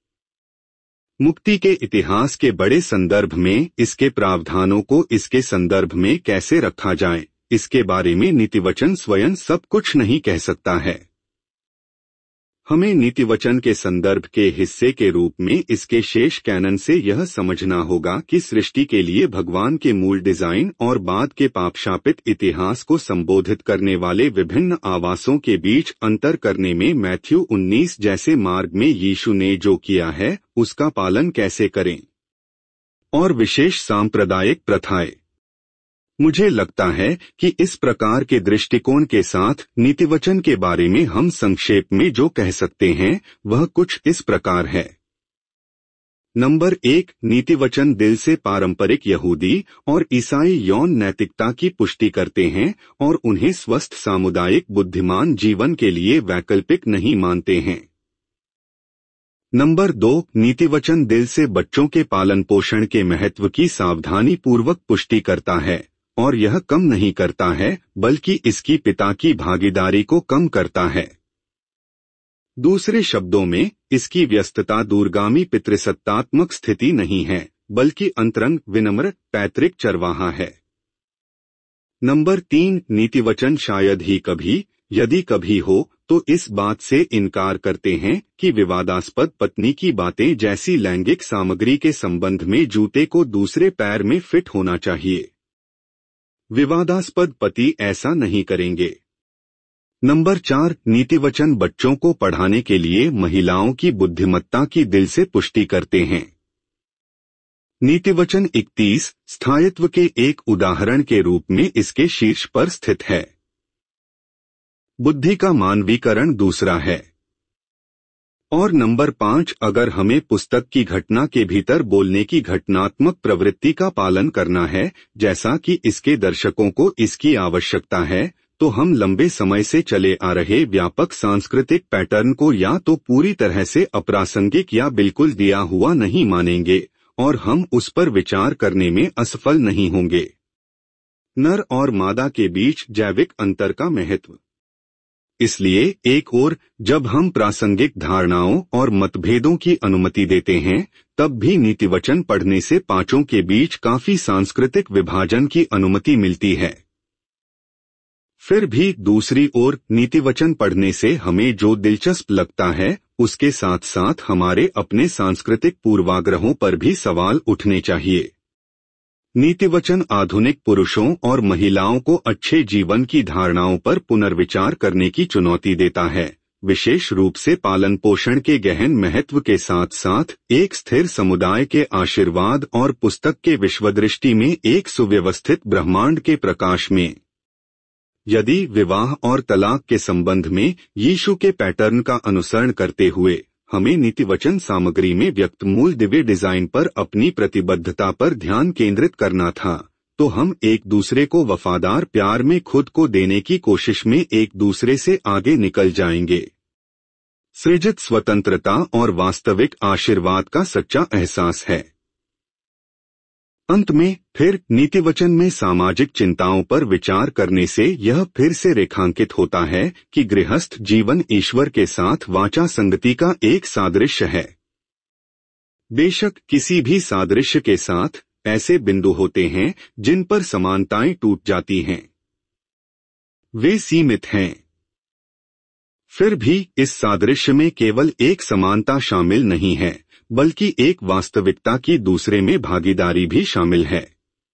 मुक्ति के इतिहास के बड़े संदर्भ में इसके प्रावधानों को इसके संदर्भ में कैसे रखा जाए, इसके बारे में नीतिवचन स्वयं सब कुछ नहीं कह सकता है। हमें नीतिवचन के संदर्भ के हिस्से के रूप में इसके शेष कैनन से यह समझना होगा कि सृष्टि के लिए भगवान के मूल डिजाइन और बाद के पापशापित इतिहास को संबोधित करने वाले विभिन्न आवासों के अंतर अंतर करने में मैथ्यू 19 जैसे मार्ग में यीशु ने जो किया है उसका पालन कैसे करें, और विशेष सांप्रदायिक प्रथाएं। मुझे लगता है कि इस प्रकार के दृष्टिकोण के साथ नीतिवचन के बारे में हम संक्षेप में जो कह सकते हैं वह कुछ इस प्रकार है। नंबर 1, नीतिवचन दिल से पारंपरिक यहूदी और ईसाई यौन नैतिकता की पुष्टि करते हैं और उन्हें स्वस्थ सामुदायिक बुद्धिमान जीवन के लिए वैकल्पिक नहीं मानते हैं। नंबर 2, नीतिवचन दिल से बच्चों के पालन पोषण के महत्व की सावधानी पूर्वक पुष्टि करता है और यह कम नहीं करता है बल्कि इसकी पिता की भागीदारी को कम करता है। दूसरे शब्दों में, इसकी व्यस्तता दूरगामी पितृसत्तात्मक स्थिति नहीं है बल्कि अंतरंग विनम्र पैतृक चरवाहा है। नंबर 3, नीतिवचन शायद ही कभी, यदि कभी हो तो इस बात से इनकार करते हैं कि विवादास्पद पत्नी की बातें जैसी लैंगिक सामग्री के संबंध में जूते को दूसरे पैर में फिट होना चाहिए। विवादास्पद पति ऐसा नहीं करेंगे। नंबर 4, नीतिवचन बच्चों को पढ़ाने के लिए महिलाओं की बुद्धिमत्ता की दिल से पुष्टि करते हैं। नीतिवचन 31 स्थायित्व के एक उदाहरण के रूप में इसके शीर्ष पर स्थित है। बुद्धि का मानवीकरण दूसरा है। और नंबर 5, अगर हमें पुस्तक की घटना के भीतर बोलने की घटनात्मक प्रवृत्ति का पालन करना है जैसा कि इसके दर्शकों को इसकी आवश्यकता है, तो हम लंबे समय से चले आ रहे व्यापक सांस्कृतिक पैटर्न को या तो पूरी तरह से अप्रासंगिक या बिल्कुल दिया हुआ नहीं मानेंगे और हम उस पर विचार करने में असफल नहीं होंगे। नर और मादा के बीच जैविक अंतर का महत्व। इसलिए एक ओर जब हम प्रासंगिक धारणाओं और मतभेदों की अनुमति देते हैं, तब भी नीतिवचन पढ़ने से पांचों के बीच काफी सांस्कृतिक विभाजन की अनुमति मिलती है। फिर भी दूसरी ओर नीतिवचन पढ़ने से हमें जो दिलचस्प लगता है, उसके साथ साथ हमारे अपने सांस्कृतिक पूर्वाग्रहों पर भी सवाल उठने चाहिए। नीतिवचन आधुनिक पुरुषों और महिलाओं को अच्छे जीवन की धारणाओं पर पुनर्विचार करने की चुनौती देता है, विशेष रूप से पालन पोषण के गहन महत्व के साथ साथ एक स्थिर समुदाय के आशीर्वाद और पुस्तक के विश्वदृष्टि में एक सुव्यवस्थित ब्रह्मांड के प्रकाश में। यदि विवाह और तलाक के संबंध में यीशु के पैटर्न का अनुसरण करते हुए हमें नीतिवचन सामग्री में व्यक्त मूल दिव्य डिजाइन पर अपनी प्रतिबद्धता पर ध्यान केंद्रित करना था, तो हम एक दूसरे को वफादार प्यार में खुद को देने की कोशिश में एक दूसरे से आगे निकल जाएंगे। सृजित स्वतंत्रता और वास्तविक आशीर्वाद का सच्चा एहसास है। अंत में फिर नीतिवचन में सामाजिक चिंताओं पर विचार करने से यह फिर से रेखांकित होता है कि गृहस्थ जीवन ईश्वर के साथ वाचा संगति का एक सादृश्य है। बेशक किसी भी सादृश्य के साथ ऐसे बिंदु होते हैं जिन पर समानताएं टूट जाती हैं। वे सीमित हैं। फिर भी इस सादृश्य में केवल एक समानता शामिल नहीं है, बल्कि एक वास्तविकता की दूसरे में भागीदारी भी शामिल है।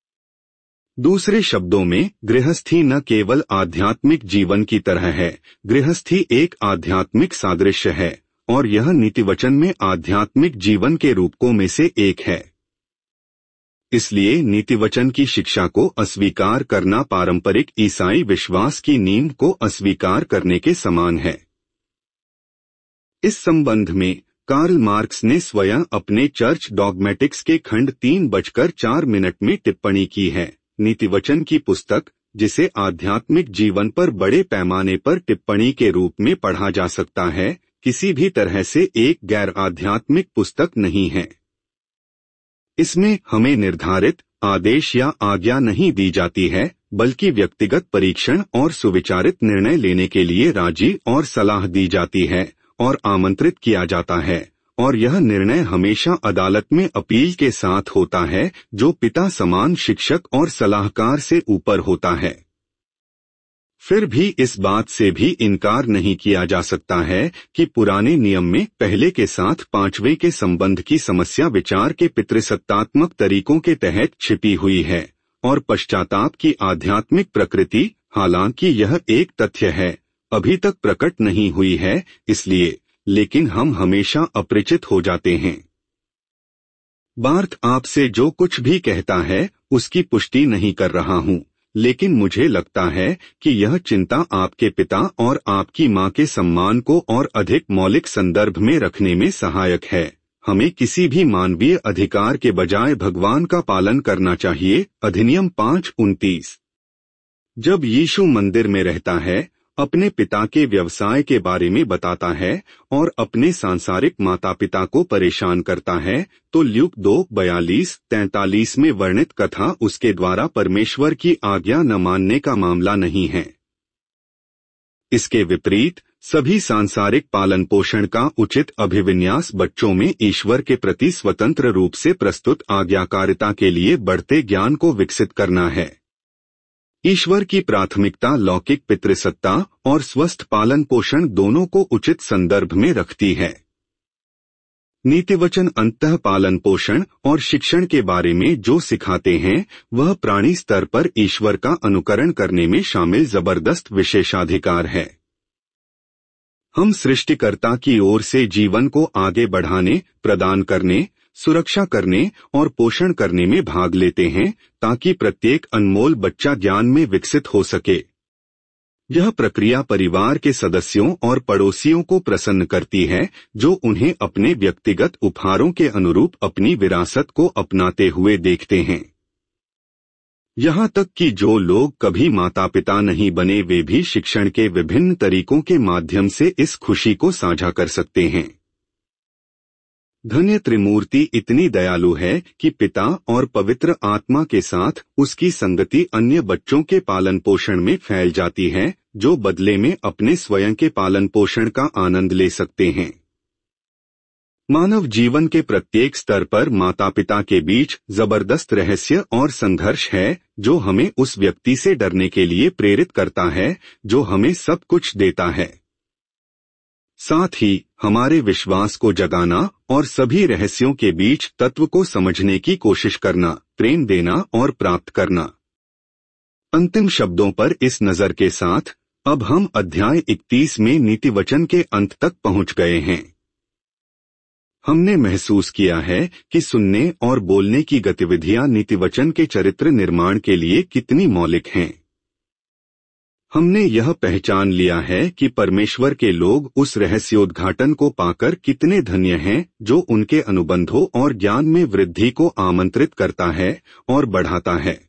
दूसरे शब्दों में गृहस्थी न केवल आध्यात्मिक जीवन की तरह है, गृहस्थी एक आध्यात्मिक सादृश्य है और यह नीतिवचन में आध्यात्मिक जीवन के रूपकों में से एक है। इसलिए नीतिवचन की शिक्षा को अस्वीकार करना पारंपरिक ईसाई विश्वास की नींव को अस्वीकार करने के समान है। इस संबंध में कार्ल मार्क्स ने स्वयं अपने चर्च डॉगमेटिक्स के खंड 3:04 में टिप्पणी की है। नीतिवचन की पुस्तक, जिसे आध्यात्मिक जीवन पर बड़े पैमाने पर टिप्पणी के रूप में पढ़ा जा सकता है, किसी भी तरह से एक गैर आध्यात्मिक पुस्तक नहीं है। इसमें हमें निर्धारित आदेश या आज्ञा नहीं दी जाती है, बल्कि व्यक्तिगत परीक्षण और सुविचारित निर्णय लेने के लिए राजी और सलाह दी जाती है और आमंत्रित किया जाता है, और यह निर्णय हमेशा अदालत में अपील के साथ होता है, जो पिता समान शिक्षक और सलाहकार से ऊपर होता है। फिर भी इस बात से भी इनकार नहीं किया जा सकता है कि पुराने नियम में पहले के साथ पांचवें के संबंध की समस्या विचार के पितृसत्तात्मक तरीकों के तहत छिपी हुई है, और पश्चाताप की आध्यात्मिक प्रकृति, हालांकि यह एक तथ्य है, अभी तक प्रकट नहीं हुई है, इसलिए लेकिन हम हमेशा अपरिचित हो जाते हैं। बार्थ आपसे जो कुछ भी कहता है उसकी पुष्टि नहीं कर रहा हूं, लेकिन मुझे लगता है कि यह चिंता आपके पिता और आपकी मां के सम्मान को और अधिक मौलिक संदर्भ में रखने में सहायक है। हमें किसी भी मानवीय अधिकार के बजाय भगवान का पालन करना चाहिए। अधिनियम 5:29। जब यीशु मंदिर में रहता है, अपने पिता के व्यवसाय के बारे में बताता है और अपने सांसारिक माता पिता को परेशान करता है, तो ल्यूक 2:42-43 में वर्णित कथा उसके द्वारा परमेश्वर की आज्ञा न मानने का मामला नहीं है। इसके विपरीत सभी सांसारिक पालन पोषण का उचित अभिविन्यास बच्चों में ईश्वर के प्रति स्वतंत्र रूप से प्रस्तुत आज्ञाकारिता के लिए बढ़ते ज्ञान को विकसित करना है। ईश्वर की प्राथमिकता लौकिक पितृसत्ता और स्वस्थ पालन पोषण दोनों को उचित संदर्भ में रखती है। नीतिवचन अंतः पालन पोषण और शिक्षण के बारे में जो सिखाते हैं, वह प्राणी स्तर पर ईश्वर का अनुकरण करने में शामिल जबरदस्त विशेषाधिकार है। हम सृष्टिकर्ता की ओर से जीवन को आगे बढ़ाने, प्रदान करने, सुरक्षा करने और पोषण करने में भाग लेते हैं, ताकि प्रत्येक अनमोल बच्चा ज्ञान में विकसित हो सके। यह प्रक्रिया परिवार के सदस्यों और पड़ोसियों को प्रसन्न करती है, जो उन्हें अपने व्यक्तिगत उपहारों के अनुरूप अपनी विरासत को अपनाते हुए देखते हैं। यहाँ तक कि जो लोग कभी माता पिता नहीं बने, वे भी शिक्षण के विभिन्न तरीकों के माध्यम से इस खुशी को साझा कर सकते हैं। धन्य त्रिमूर्ति इतनी दयालु है कि पिता और पवित्र आत्मा के साथ उसकी संगति अन्य बच्चों के पालन पोषण में फैल जाती है, जो बदले में अपने स्वयं के पालन पोषण का आनंद ले सकते हैं। मानव जीवन के प्रत्येक स्तर पर माता पिता के बीच जबरदस्त रहस्य और संघर्ष है जो हमें उस व्यक्ति से डरने के लिए प्रेरित करता है जो हमें सब कुछ देता है। साथ ही हमारे विश्वास को जगाना और सभी रहस्यों के बीच तत्व को समझने की कोशिश करना, प्रेम देना और प्राप्त करना। अंतिम शब्दों पर इस नजर के साथ अब हम अध्याय 31 में नीतिवचन के अंत तक पहुंच गए हैं। हमने महसूस किया है कि सुनने और बोलने की गतिविधियां नीतिवचन के चरित्र निर्माण के लिए कितनी मौलिक हैं। हमने यह पहचान लिया है कि परमेश्वर के लोग उस रहस्योद्घाटन को पाकर कितने धन्य हैं जो उनके अनुबंधों और ज्ञान में वृद्धि को आमंत्रित करता है और बढ़ाता है।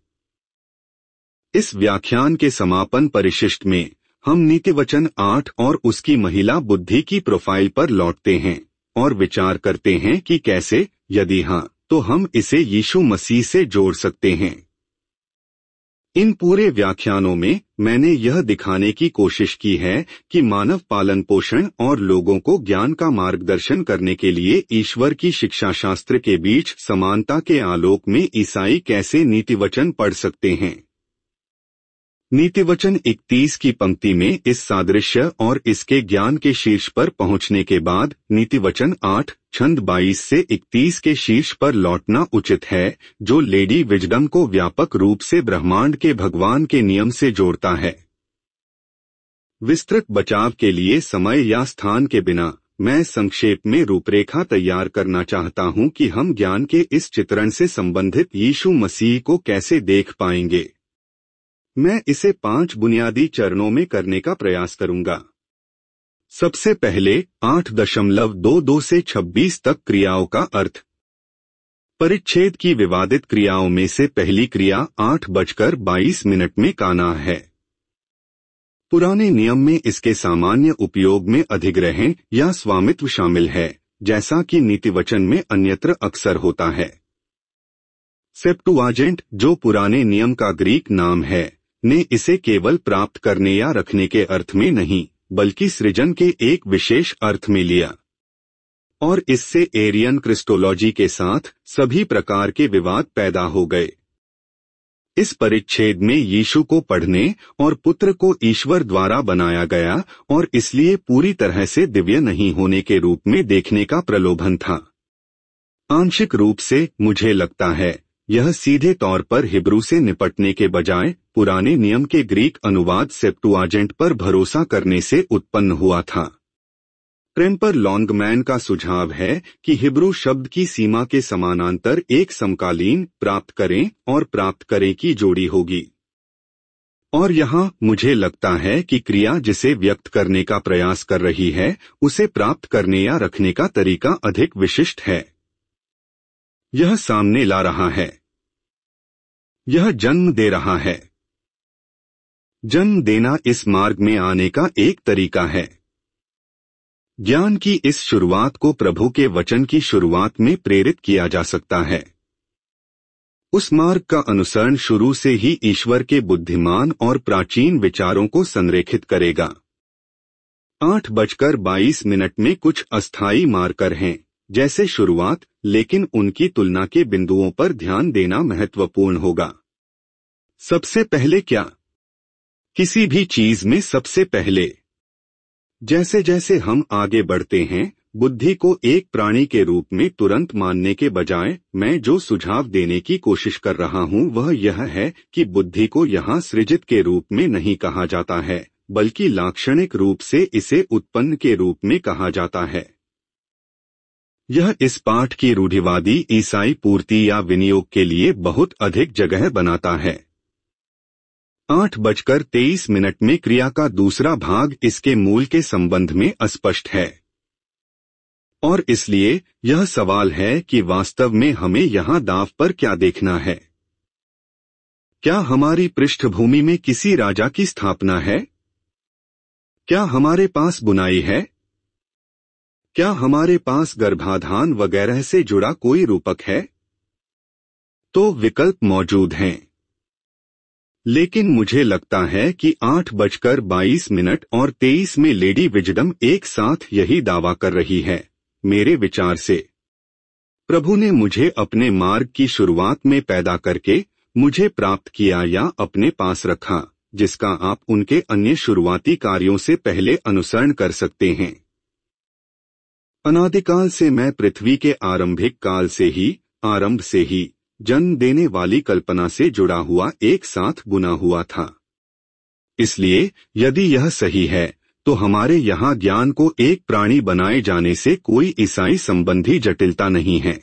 इस व्याख्यान के समापन परिशिष्ट में हम नीतिवचन 8 और उसकी महिला बुद्धि की प्रोफाइल पर लौटते हैं और विचार करते हैं कि कैसे, यदि हाँ, तो हम इसे यीशु मसीह से जोड़ सकते हैं। इन पूरे व्याख्यानों में मैंने यह दिखाने की कोशिश की है कि मानव पालन पोषण और लोगों को ज्ञान का मार्गदर्शन करने के लिए ईश्वर की शिक्षा शास्त्र के बीच समानता के आलोक में ईसाई कैसे नीतिवचन पढ़ सकते हैं। नीतिवचन 31 की पंक्ति में इस सादृश्य और इसके ज्ञान के शीर्ष पर पहुंचने के बाद नीतिवचन 8 छंद 22 से 31 के शीर्ष पर लौटना उचित है जो लेडी विजडम को व्यापक रूप से ब्रह्मांड के भगवान के नियम से जोड़ता है। विस्तृत बचाव के लिए समय या स्थान के बिना मैं संक्षेप में रूपरेखा तैयार करना चाहता हूं कि हम ज्ञान के इस चित्रण से संबंधित यीशु मसीह को कैसे देख पाएंगे। मैं इसे 5 बुनियादी चरणों में करने का प्रयास करूंगा। सबसे पहले 8.22 से 26 तक क्रियाओं का अर्थ। परिच्छेद की विवादित क्रियाओं में से पहली क्रिया 8:22 में काना है। पुराने नियम में इसके सामान्य उपयोग में अधिग्रहण या स्वामित्व शामिल है, जैसा कि नीतिवचन में अन्यत्र अक्सर होता है। सेप्टुआजेंट, जो पुराने नियम का ग्रीक नाम है, ने इसे केवल प्राप्त करने या रखने के अर्थ में नहीं बल्कि सृजन के एक विशेष अर्थ में लिया, और इससे एरियन क्रिस्टोलॉजी के साथ सभी प्रकार के विवाद पैदा हो गए। इस परिच्छेद में यीशु को पढ़ने और पुत्र को ईश्वर द्वारा बनाया गया और इसलिए पूरी तरह से दिव्य नहीं होने के रूप में देखने का प्रलोभन था। आंशिक रूप से मुझे लगता है यह सीधे तौर पर हिब्रू से निपटने के बजाय पुराने नियम के ग्रीक अनुवाद सेप्टुआजेंट पर भरोसा करने से उत्पन्न हुआ था। ट्रेम्पर लॉन्गमैन का सुझाव है कि हिब्रू शब्द की सीमा के समानांतर एक समकालीन प्राप्त करें और प्राप्त करें की जोड़ी होगी, और यहाँ मुझे लगता है कि क्रिया जिसे व्यक्त करने का प्रयास कर रही है उसे प्राप्त करने या रखने का तरीका अधिक विशिष्ट है। यह सामने ला रहा है, यह जन्म दे रहा है। जन्म देना इस मार्ग में आने का एक तरीका है। ज्ञान की इस शुरुआत को प्रभु के वचन की शुरुआत में प्रेरित किया जा सकता है। उस मार्ग का अनुसरण शुरू से ही ईश्वर के बुद्धिमान और प्राचीन विचारों को संरेखित करेगा। 8:22 में कुछ अस्थायी मार्कर हैं, जैसे शुरुआत, लेकिन उनकी तुलना के बिंदुओं पर ध्यान देना महत्वपूर्ण होगा। सबसे पहले क्या? किसी भी चीज में सबसे पहले। जैसे जैसे हम आगे बढ़ते हैं, बुद्धि को एक प्राणी के रूप में तुरंत मानने के बजाय मैं जो सुझाव देने की कोशिश कर रहा हूं वह यह है कि बुद्धि को यहाँ सृजित के रूप में नहीं कहा जाता है, बल्कि लाक्षणिक रूप से इसे उत्पन्न के रूप में कहा जाता है। यह इस पाठ की रूढ़िवादी ईसाई पूर्ति या विनियोग के लिए बहुत अधिक जगह बनाता है। 8:23 में क्रिया का दूसरा भाग इसके मूल के संबंध में अस्पष्ट है, और इसलिए यह सवाल है कि वास्तव में हमें यहाँ दांव पर क्या देखना है। क्या हमारी पृष्ठभूमि में किसी राजा की स्थापना है? क्या हमारे पास बुनाई है? क्या हमारे पास गर्भाधान वगैरह से जुड़ा कोई रूपक है? तो विकल्प मौजूद हैं। लेकिन मुझे लगता है कि 8:22 और 23 में लेडी विजडम एक साथ यही दावा कर रही है, मेरे विचार से। प्रभु ने मुझे अपने मार्ग की शुरुआत में पैदा करके मुझे प्राप्त किया या अपने पास रखा, जिसका आप उनके अन्य शुरुआती कार्यों से पहले अनुसरण कर सकते हैं। अनादिकाल से मैं पृथ्वी के आरंभिक काल से ही, आरंभ से ही जन्म देने वाली कल्पना से जुड़ा हुआ एक साथ बुना हुआ था। इसलिए यदि यह सही है तो हमारे यहाँ ज्ञान को एक प्राणी बनाए जाने से कोई ईसाई संबंधी जटिलता नहीं है।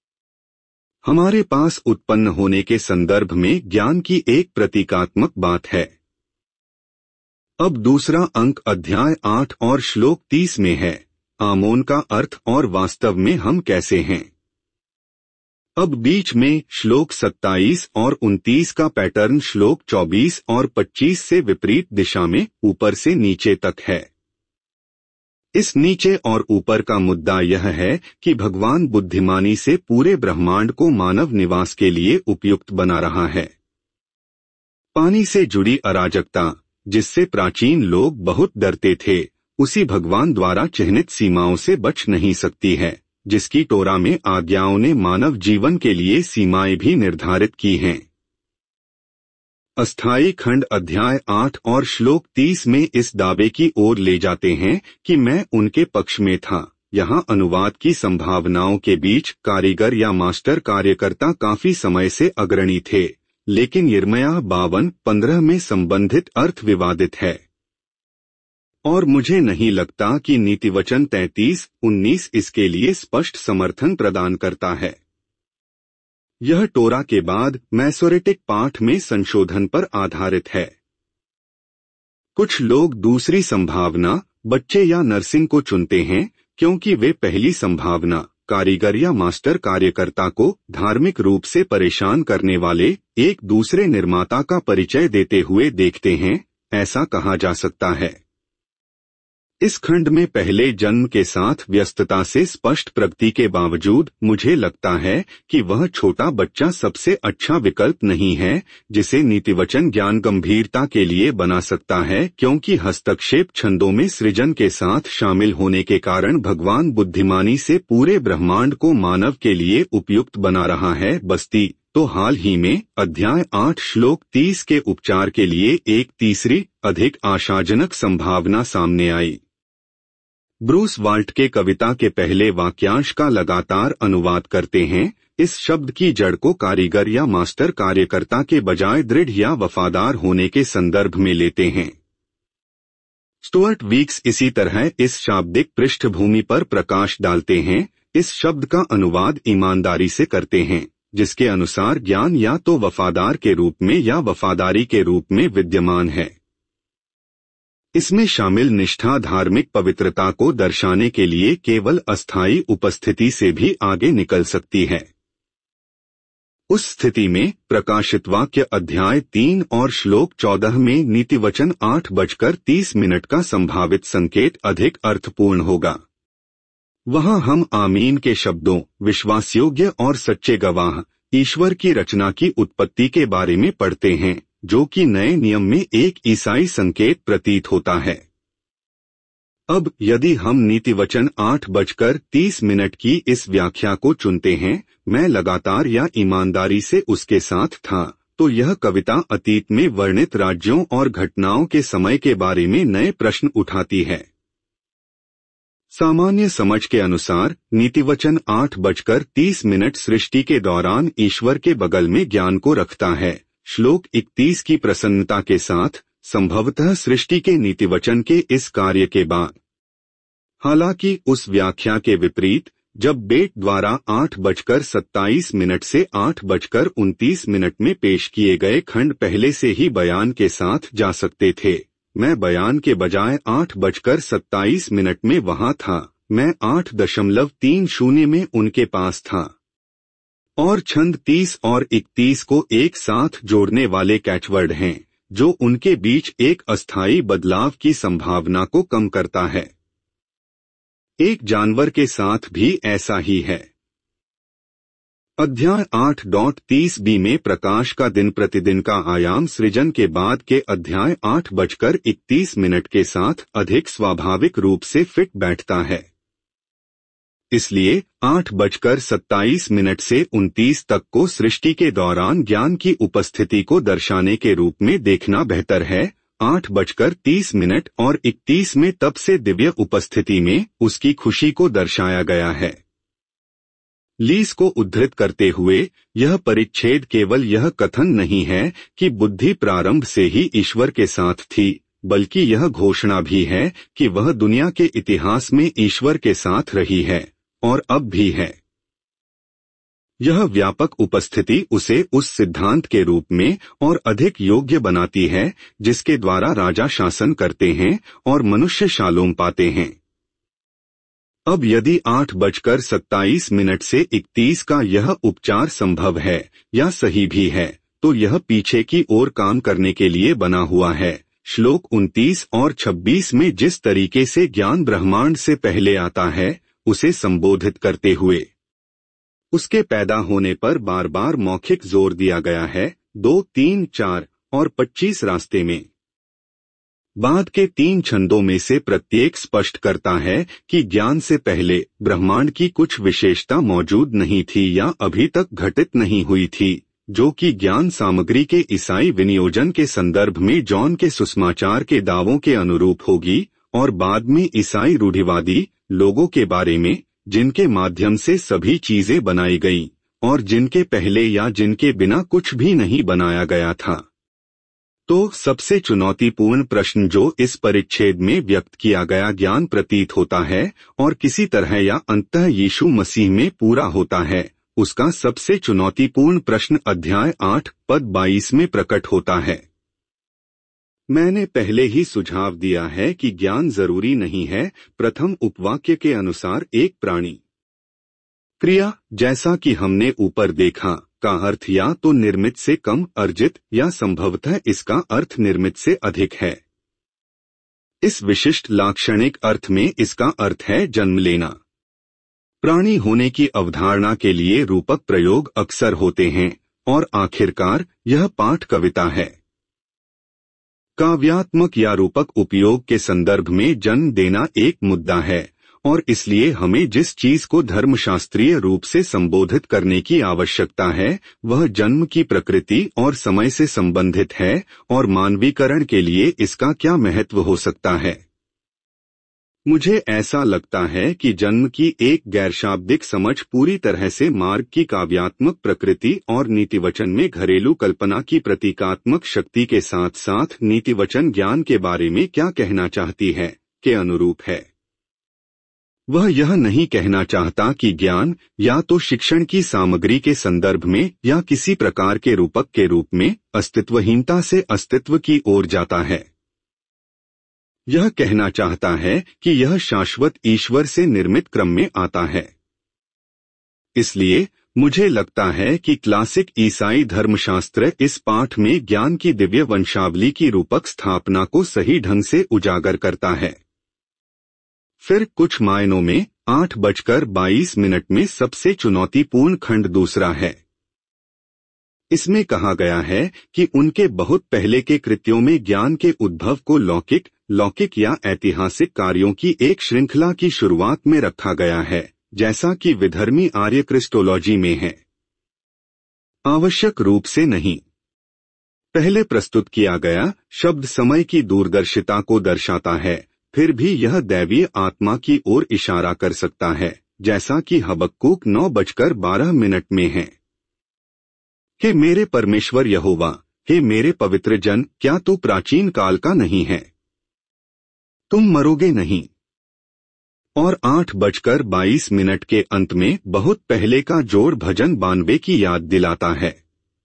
हमारे पास उत्पन्न होने के संदर्भ में ज्ञान की एक प्रतीकात्मक बात है। अब दूसरा अंक अध्याय 8 और श्लोक 30 में है, आमोन का अर्थ और वास्तव में हम कैसे हैं। अब बीच में श्लोक 27 और 29 का पैटर्न श्लोक 24 और 25 से विपरीत दिशा में ऊपर से नीचे तक है। इस नीचे और ऊपर का मुद्दा यह है कि भगवान बुद्धिमानी से पूरे ब्रह्मांड को मानव निवास के लिए उपयुक्त बना रहा है। पानी से जुड़ी अराजकता, जिससे प्राचीन लोग बहुत डरते थे, उसी भगवान द्वारा चिह्नित सीमाओं से बच नहीं सकती है, जिसकी टोरा में आज्ञाओं ने मानव जीवन के लिए सीमाएं भी निर्धारित की हैं। अस्थायी खंड अध्याय 8 और श्लोक 30 में इस दावे की ओर ले जाते हैं कि मैं उनके पक्ष में था। यहाँ अनुवाद की संभावनाओं के बीच कारीगर या मास्टर कार्यकर्ता काफी समय से अग्रणी थे, लेकिन यिर्मयाह 52:15 में संबंधित अर्थ विवादित है। और मुझे नहीं लगता कि नीतिवचन 33:19 इसके लिए स्पष्ट समर्थन प्रदान करता है। यह टोरा के बाद मैसोरेटिक पाठ में संशोधन पर आधारित है। कुछ लोग दूसरी संभावना, बच्चे या नर्सिंग को चुनते हैं, क्योंकि वे पहली संभावना, कारीगर या मास्टर कार्यकर्ता को धार्मिक रूप से परेशान करने वाले एक दूसरे निर्माता का परिचय देते हुए देखते हैं, ऐसा कहा जा सकता है। इस खंड में पहले जन्म के साथ व्यस्तता से स्पष्ट प्रगति के बावजूद मुझे लगता है कि वह छोटा बच्चा सबसे अच्छा विकल्प नहीं है जिसे नीतिवचन ज्ञान गंभीरता के लिए बना सकता है, क्योंकि हस्तक्षेप छंदों में सृजन के साथ शामिल होने के कारण भगवान बुद्धिमानी से पूरे ब्रह्मांड को मानव के लिए उपयुक्त बना रहा है। बस्ती तो हाल ही में अध्याय 8 श्लोक 30 के उपचार के लिए एक तीसरी अधिक आशाजनक संभावना सामने आई। ब्रूस वाल्ट के कविता के पहले वाक्यांश का लगातार अनुवाद करते हैं, इस शब्द की जड़ को कारीगर या मास्टर कार्यकर्ता के बजाय दृढ़ या वफादार होने के संदर्भ में लेते हैं। स्टुअर्ट वीक्स इसी तरह इस शाब्दिक पृष्ठभूमि पर प्रकाश डालते हैं। इस शब्द का अनुवाद ईमानदारी से करते हैं, जिसके अनुसार ज्ञान या तो वफादार के रूप में या वफादारी के रूप में विद्यमान है। इसमें शामिल निष्ठा धार्मिक पवित्रता को दर्शाने के लिए केवल अस्थायी उपस्थिति से भी आगे निकल सकती है। उस स्थिति में प्रकाशित वाक्य अध्याय 3 और श्लोक 14 में नीतिवचन 8:30 का संभावित संकेत अधिक अर्थपूर्ण होगा। वहां हम आमीन के शब्दों, विश्वासयोग्य और सच्चे गवाह, ईश्वर की रचना की उत्पत्ति के बारे में पढ़ते हैं, जो कि नए नियम में एक ईसाई संकेत प्रतीत होता है। अब यदि हम नीतिवचन 8:30 की इस व्याख्या को चुनते हैं, मैं लगातार या ईमानदारी से उसके साथ था, तो यह कविता अतीत में वर्णित राज्यों और घटनाओं के समय के बारे में नए प्रश्न उठाती है। सामान्य समझ के अनुसार नीतिवचन 8:30 सृष्टि के दौरान ईश्वर के बगल में ज्ञान को रखता है। श्लोक 31 की प्रसन्नता के साथ संभवतः सृष्टि के नीतिवचन के इस कार्य के बाद। हालांकि उस व्याख्या के विपरीत, जब बेट द्वारा 8:27 से 8:29 में पेश किए गए खंड पहले से ही बयान के साथ जा सकते थे, मैं बयान के बजाय 8:27 में वहां था। मैं 8.30 में उनके पास था। और छंद 30 और 31 को एक साथ जोड़ने वाले कैचवर्ड हैं, जो उनके बीच एक अस्थायी बदलाव की संभावना को कम करता है। एक जानवर के साथ भी ऐसा ही है। अध्याय 8.30b में प्रकाश का दिन प्रतिदिन का आयाम सृजन के बाद के अध्याय 8:31 के साथ अधिक स्वाभाविक रूप से फिट बैठता है। इसलिए 8:27 से 29 तक को सृष्टि के दौरान ज्ञान की उपस्थिति को दर्शाने के रूप में देखना बेहतर है। 8:30 और 31 में तब से दिव्य उपस्थिति में उसकी खुशी को दर्शाया गया है। लीस को उद्धृत करते हुए यह परिच्छेद केवल यह कथन नहीं है कि बुद्धि प्रारंभ से ही ईश्वर के साथ थी, बल्कि यह घोषणा भी है कि वह दुनिया के इतिहास में ईश्वर के साथ रही है और अब भी है। यह व्यापक उपस्थिति उसे उस सिद्धांत के रूप में और अधिक योग्य बनाती है जिसके द्वारा राजा शासन करते हैं और मनुष्य शालोम पाते हैं। अब यदि 8:27 से 31 का यह उपचार संभव है या सही भी है, तो यह पीछे की ओर काम करने के लिए बना हुआ है। श्लोक 29 और 26 में जिस तरीके से ज्ञान ब्रह्मांड से पहले आता है, उसे संबोधित करते हुए उसके पैदा होने पर बार बार मौखिक जोर दिया गया है। 2, 3, 4 और 25 रास्ते में बाद के 3 छंदों में से प्रत्येक स्पष्ट करता है कि ज्ञान से पहले ब्रह्मांड की कुछ विशेषता मौजूद नहीं थी या अभी तक घटित नहीं हुई थी, जो कि ज्ञान सामग्री के ईसाई विनियोजन के संदर्भ में जॉन के सुसमाचार के दावों के अनुरूप होगी, और बाद में ईसाई रूढ़िवादी लोगों के बारे में जिनके माध्यम से सभी चीजें बनाई गईं और जिनके पहले या जिनके बिना कुछ भी नहीं बनाया गया था। तो सबसे चुनौतीपूर्ण प्रश्न जो इस परिच्छेद में व्यक्त किया गया ज्ञान प्रतीत होता है और किसी तरह या अंततः यीशु मसीह में पूरा होता है, उसका सबसे चुनौतीपूर्ण प्रश्न अध्याय 8 पद 22 में प्रकट होता है। मैंने पहले ही सुझाव दिया है कि ज्ञान जरूरी नहीं है प्रथम उपवाक्य के अनुसार एक प्राणी क्रिया, जैसा कि हमने ऊपर देखा, का अर्थ या तो निर्मित से कम अर्जित या संभवतः इसका अर्थ निर्मित से अधिक है। इस विशिष्ट लाक्षणिक अर्थ में इसका अर्थ है जन्म लेना। प्राणी होने की अवधारणा के लिए रूपक प्रयोग अक्सर होते हैं और आखिरकार यह पाठ कविता है। काव्यात्मक या रूपक उपयोग के संदर्भ में जन्म देना एक मुद्दा है और इसलिए हमें जिस चीज को धर्मशास्त्रीय रूप से संबोधित करने की आवश्यकता है वह जन्म की प्रकृति और समय से संबंधित है और मानवीकरण के लिए इसका क्या महत्व हो सकता है। मुझे ऐसा लगता है कि जन्म की एक गैरशाब्दिक समझ पूरी तरह से मार्ग की काव्यात्मक प्रकृति और नीतिवचन में घरेलू कल्पना की प्रतीकात्मक शक्ति के साथ साथ नीतिवचन ज्ञान के बारे में क्या कहना चाहती है के अनुरूप है। वह यह नहीं कहना चाहता कि ज्ञान या तो शिक्षण की सामग्री के संदर्भ में या किसी प्रकार के रूपक के रूप में अस्तित्वहीनता से अस्तित्व की ओर जाता है। यह कहना चाहता है कि यह शाश्वत ईश्वर से निर्मित क्रम में आता है। इसलिए मुझे लगता है कि क्लासिक ईसाई धर्मशास्त्र इस पाठ में ज्ञान की दिव्य वंशावली की रूपक स्थापना को सही ढंग से उजागर करता है। फिर कुछ मायनों में 8:22 में सबसे चुनौतीपूर्ण खंड दूसरा है। इसमें कहा गया है कि उनके बहुत पहले के कृत्यों में ज्ञान के उद्भव को लौकिक या ऐतिहासिक कार्यों की एक श्रृंखला की शुरुआत में रखा गया है, जैसा कि विधर्मी आर्य क्रिस्टोलॉजी में है। आवश्यक रूप से नहीं। पहले प्रस्तुत किया गया शब्द समय की दूरदर्शिता को दर्शाता है, फिर भी यह दैवीय आत्मा की ओर इशारा कर सकता है, जैसा कि हबक्कूक 9:12 में है। हे मेरे परमेश्वर यहोवा, हे मेरे पवित्र जन, क्या तू प्राचीन काल का नहीं है? तुम मरोगे नहीं। और 8:22 के अंत में बहुत पहले का जोड़ भजन 92 की याद दिलाता है।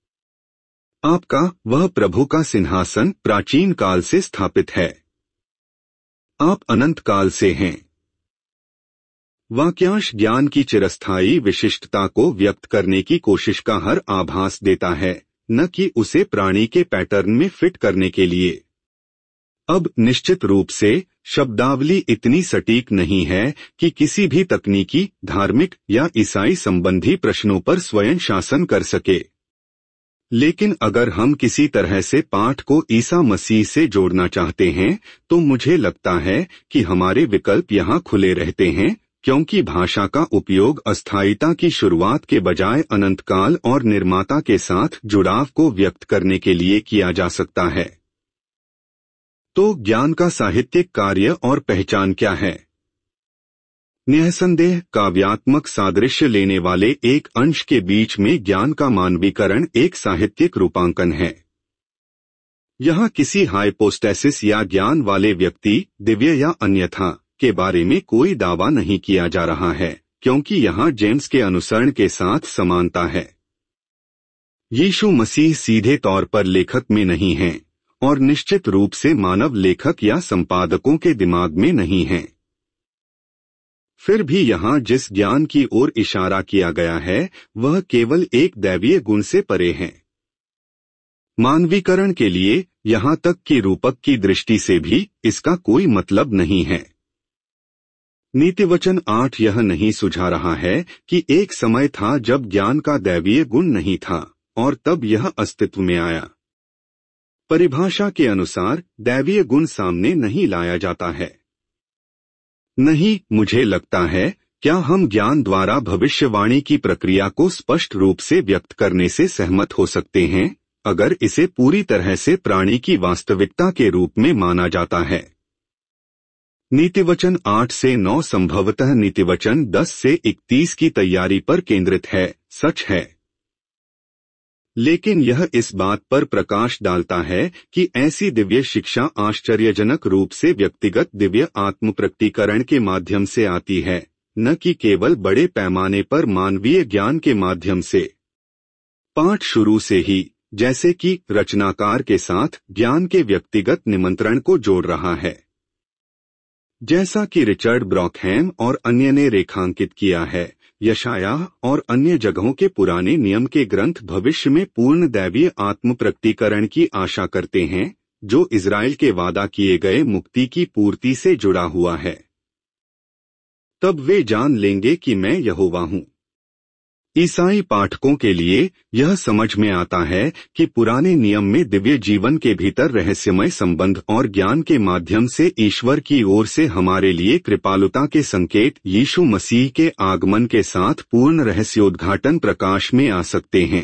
आपका वह प्रभु का सिंहासन प्राचीन काल से स्थापित है। आप अनंत काल से हैं। वाक्यांश ज्ञान की चिरस्थायी विशिष्टता को व्यक्त करने की कोशिश का हर आभास देता है, न कि उसे प्राणी के पैटर्न में फिट करने के लिए। अब निश्चित रूप से शब्दावली इतनी सटीक नहीं है कि किसी भी तकनीकी, धार्मिक या ईसाई संबंधी प्रश्नों पर स्वयं शासन कर सके। लेकिन अगर हम किसी तरह से पाठ को ईसा मसीह से जोड़ना चाहते हैं, तो मुझे लगता है कि हमारे विकल्प यहाँ खुले रहते हैं। क्योंकि भाषा का उपयोग अस्थायीता की शुरुआत के बजाय अनंतकाल और निर्माता के साथ जुड़ाव को व्यक्त करने के लिए किया जा सकता है। तो ज्ञान का साहित्यिक कार्य और पहचान क्या है? निःसंदेह काव्यात्मक सादृश्य लेने वाले एक अंश के बीच में ज्ञान का मानवीकरण एक साहित्यिक रूपांकन है। यहाँ किसी हाइपोस्टेसिस या ज्ञान वाले व्यक्ति, दिव्य या अन्यथा, के बारे में कोई दावा नहीं किया जा रहा है, क्योंकि यहाँ जेम्स के अनुसरण के साथ समानता है। यीशु मसीह सीधे तौर पर लेखक में नहीं हैं, और निश्चित रूप से मानव लेखक या संपादकों के दिमाग में नहीं हैं। फिर भी यहाँ जिस ज्ञान की ओर इशारा किया गया है वह केवल एक दैवीय गुण से परे है। मानवीकरण के लिए, यहाँ तक कि रूपक की दृष्टि से भी, इसका कोई मतलब नहीं है। नीतिवचन 8 यह नहीं सुझा रहा है कि एक समय था जब ज्ञान का दैवीय गुण नहीं था और तब यह अस्तित्व में आया। परिभाषा के अनुसार दैवीय गुण सामने नहीं लाया जाता है। नहीं, मुझे लगता है, क्या हम ज्ञान द्वारा भविष्यवाणी की प्रक्रिया को स्पष्ट रूप से व्यक्त करने से सहमत हो सकते हैं, अगर इसे पूरी तरह से प्राणी की वास्तविकता के रूप में माना जाता है। नीतिवचन 8 से 9 संभवतः नीतिवचन 10 से 31 की तैयारी पर केंद्रित है, सच है। लेकिन यह इस बात पर प्रकाश डालता है कि ऐसी दिव्य शिक्षा आश्चर्यजनक रूप से व्यक्तिगत दिव्य आत्मप्रकटीकरण के माध्यम से आती है, न कि केवल बड़े पैमाने पर मानवीय ज्ञान के माध्यम से। पाठ शुरू से ही, जैसे कि रचनाकार के साथ ज्ञान के व्यक्तिगत निमंत्रण को जोड़ रहा है। जैसा कि रिचर्ड ब्रॉकहैम और अन्य ने रेखांकित किया है, यशायाह और अन्य जगहों के पुराने नियम के ग्रंथ भविष्य में पूर्ण दैवीय आत्मप्रकटीकरण की आशा करते हैं, जो इज़राइल के वादा किए गए मुक्ति की पूर्ति से जुड़ा हुआ है। तब वे जान लेंगे कि मैं यहोवा हूँ। ईसाई पाठकों के लिए यह समझ में आता है कि पुराने नियम में दिव्य जीवन के भीतर रहस्यमय संबंध और ज्ञान के माध्यम से ईश्वर की ओर से हमारे लिए कृपालुता के संकेत यीशु मसीह के आगमन के साथ पूर्ण रहस्योद्घाटन प्रकाश में आ सकते हैं।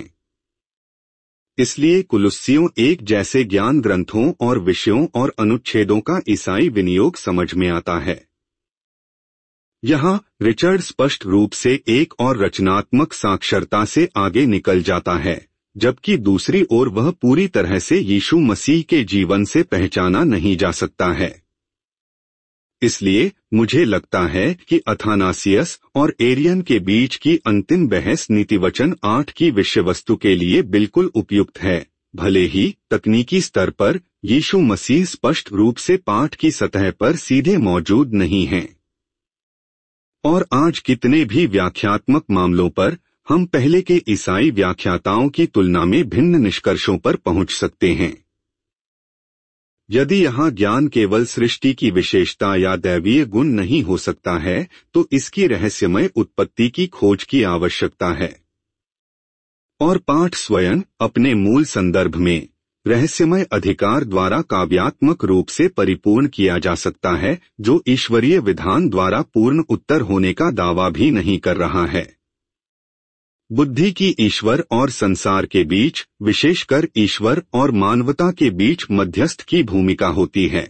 इसलिए कुलुस्सियों 1 जैसे ज्ञान ग्रंथों और विषयों और अनुच्छेदों का ईसाई विनियोग समझ में आता है। यहाँ रिचर्ड स्पष्ट रूप से एक और रचनात्मक साक्षरता से आगे निकल जाता है, जबकि दूसरी ओर वह पूरी तरह से यीशु मसीह के जीवन से पहचाना नहीं जा सकता है। इसलिए मुझे लगता है कि अथानासियस और एरियन के बीच की अंतिम बहस नीतिवचन 8 की विषय वस्तु के लिए बिल्कुल उपयुक्त है, भले ही तकनीकी स्तर पर यीशु मसीह स्पष्ट रूप से पाठ की सतह पर सीधे मौजूद नहीं हैं। और आज कितने भी व्याख्यात्मक मामलों पर हम पहले के ईसाई व्याख्याताओं की तुलना में भिन्न निष्कर्षों पर पहुंच सकते हैं। यदि यहाँ ज्ञान केवल सृष्टि की विशेषता या दैवीय गुण नहीं हो सकता है, तो इसकी रहस्यमय उत्पत्ति की खोज की आवश्यकता है। और पाठ स्वयं अपने मूल संदर्भ में रहस्यमय अधिकार द्वारा काव्यात्मक रूप से परिपूर्ण किया जा सकता है, जो ईश्वरीय विधान द्वारा पूर्ण उत्तर होने का दावा भी नहीं कर रहा है। बुद्धि की ईश्वर और संसार के बीच, विशेषकर ईश्वर और मानवता के बीच मध्यस्थ की भूमिका होती है।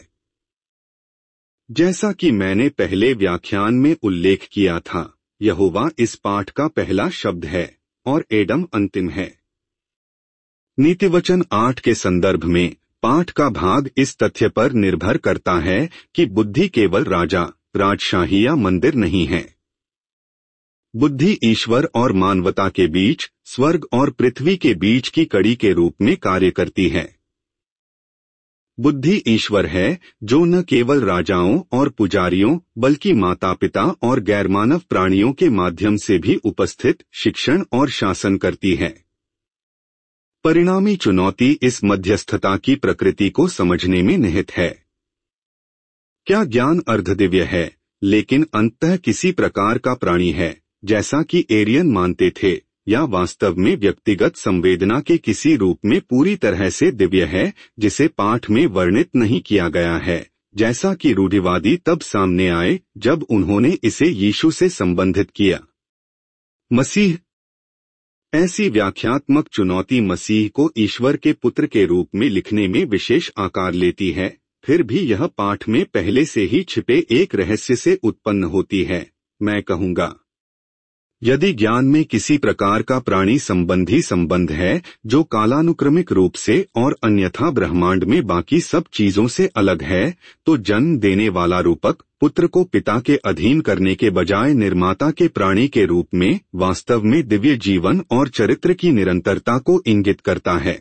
जैसा कि मैंने पहले व्याख्यान में उल्लेख किया था, यहोवा इस पाठ का पहला शब्द है और एडम अंतिम है। नीतिवचन 8 के संदर्भ में पाठ का भाग इस तथ्य पर निर्भर करता है कि बुद्धि केवल राजा, राजशाही या मंदिर नहीं है। बुद्धि ईश्वर और मानवता के बीच, स्वर्ग और पृथ्वी के बीच की कड़ी के रूप में कार्य करती है। बुद्धि ईश्वर है जो न केवल राजाओं और पुजारियों बल्कि माता पिता और गैरमानव प्राणियों के माध्यम से भी उपस्थित, शिक्षण और शासन करती है। परिणामी चुनौती इस मध्यस्थता की प्रकृति को समझने में निहित है। क्या ज्ञान अर्धदिव्य है, लेकिन अंततः किसी प्रकार का प्राणी है, जैसा कि एरियन मानते थे, या वास्तव में व्यक्तिगत संवेदना के किसी रूप में पूरी तरह से दिव्य है, जिसे पाठ में वर्णित नहीं किया गया है, जैसा कि रूढ़िवादी तब सामने आए जब उन्होंने इसे यीशु से संबंधित किया। मसीह। ऐसी व्याख्यात्मक चुनौती मसीह को ईश्वर के पुत्र के रूप में लिखने में विशेष आकार लेती है, फिर भी यह पाठ में पहले से ही छिपे एक रहस्य से उत्पन्न होती है। मैं कहूँगा, यदि ज्ञान में किसी प्रकार का प्राणी संबंधी संबंध है जो कालानुक्रमिक रूप से और अन्यथा ब्रह्मांड में बाकी सब चीजों से अलग है, तो जन्म देने वाला रूपक पुत्र को पिता के अधीन करने के बजाय निर्माता के प्राणी के रूप में वास्तव में दिव्य जीवन और चरित्र की निरंतरता को इंगित करता है।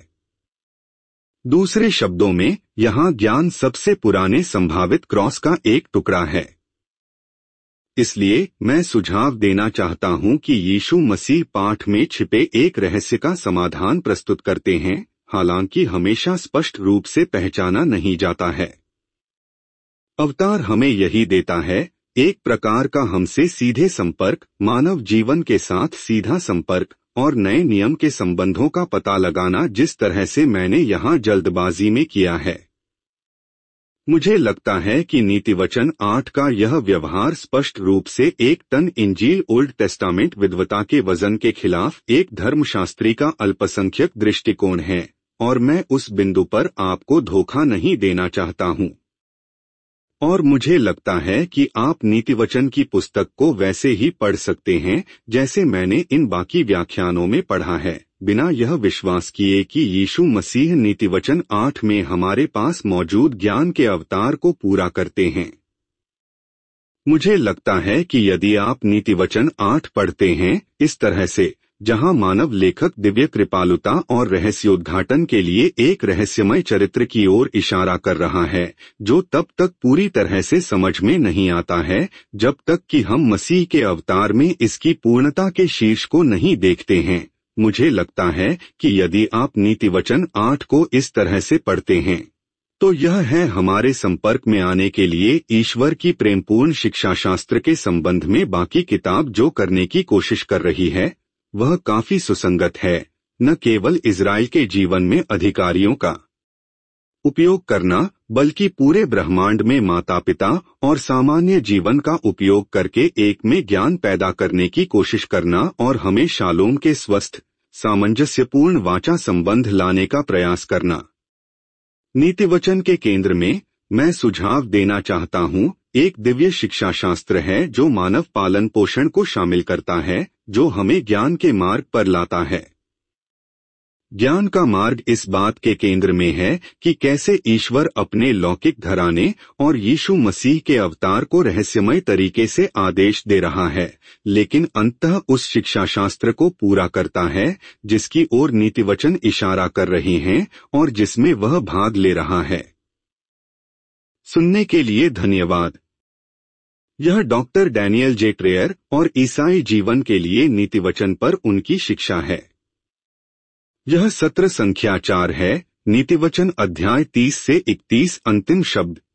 दूसरे शब्दों में, यहाँ ज्ञान सबसे पुराने संभावित क्रॉस का एक टुकड़ा है। इसलिए मैं सुझाव देना चाहता हूं कि यीशु मसीह पाठ में छिपे एक रहस्य का समाधान प्रस्तुत करते हैं, हालांकि हमेशा स्पष्ट रूप से पहचाना नहीं जाता है। अवतार हमें यही देता है, एक प्रकार का हमसे सीधे संपर्क, मानव जीवन के साथ सीधा संपर्क और नए नियम के संबंधों का पता लगाना, जिस तरह से मैंने यहाँ जल्दबाजी में किया है। मुझे लगता है कि नीतिवचन 8 का यह व्यवहार स्पष्ट रूप से एक टन इंजील ओल्ड टेस्टामेंट विद्वता के वजन के खिलाफ एक धर्मशास्त्री का अल्पसंख्यक दृष्टिकोण है, और मैं उस बिंदु पर आपको धोखा नहीं देना चाहता हूं। और मुझे लगता है कि आप नीतिवचन की पुस्तक को वैसे ही पढ़ सकते हैं जैसे मैंने इन बाकी व्याख्यानों में पढ़ा है, बिना यह विश्वास किए कि यीशु मसीह नीतिवचन 8 में हमारे पास मौजूद ज्ञान के अवतार को पूरा करते हैं। मुझे लगता है कि यदि आप नीतिवचन 8 पढ़ते हैं इस तरह से, जहां मानव लेखक दिव्य कृपालुता और रहस्योद्घाटन के लिए एक रहस्यमय चरित्र की ओर इशारा कर रहा है, जो तब तक पूरी तरह से समझ में नहीं आता है जब तक कि हम मसीह के अवतार में इसकी पूर्णता के शीर्ष को नहीं देखते हैं। मुझे लगता है कि यदि आप नीतिवचन 8 को इस तरह से पढ़ते हैं, तो यह है हमारे संपर्क में आने के लिए ईश्वर की प्रेमपूर्ण शिक्षाशास्त्र के संबंध में बाकी किताब जो करने की कोशिश कर रही है, वह काफी सुसंगत है। न केवल इजराइल के जीवन में अधिकारियों का उपयोग करना, बल्कि पूरे ब्रह्मांड में माता पिता और सामान्य जीवन का उपयोग करके एक में ज्ञान पैदा करने की कोशिश करना और हमें शालोम के स्वस्थ, सामंजस्यपूर्ण वाचा संबंध लाने का प्रयास करना। नीतिवचन के केंद्र में, मैं सुझाव देना चाहता हूं, एक दिव्य शिक्षाशास्त्र है जो मानव पालन पोषण को शामिल करता है, जो हमें ज्ञान के मार्ग पर लाता है। ज्ञान का मार्ग इस बात के केंद्र में है कि कैसे ईश्वर अपने लौकिक घराने और यीशु मसीह के अवतार को रहस्यमय तरीके से आदेश दे रहा है, लेकिन अंततः उस शिक्षाशास्त्र को पूरा करता है जिसकी ओर नीतिवचन इशारा कर रहे हैं और जिसमें वह भाग ले रहा है। सुनने के लिए धन्यवाद। यह डॉक्टर डैनियल जे ट्रेयर और ईसाई जीवन के लिए नीतिवचन पर उनकी शिक्षा है। यह सत्र संख्या 4 है। नीतिवचन अध्याय 30 से 31 अंतिम शब्द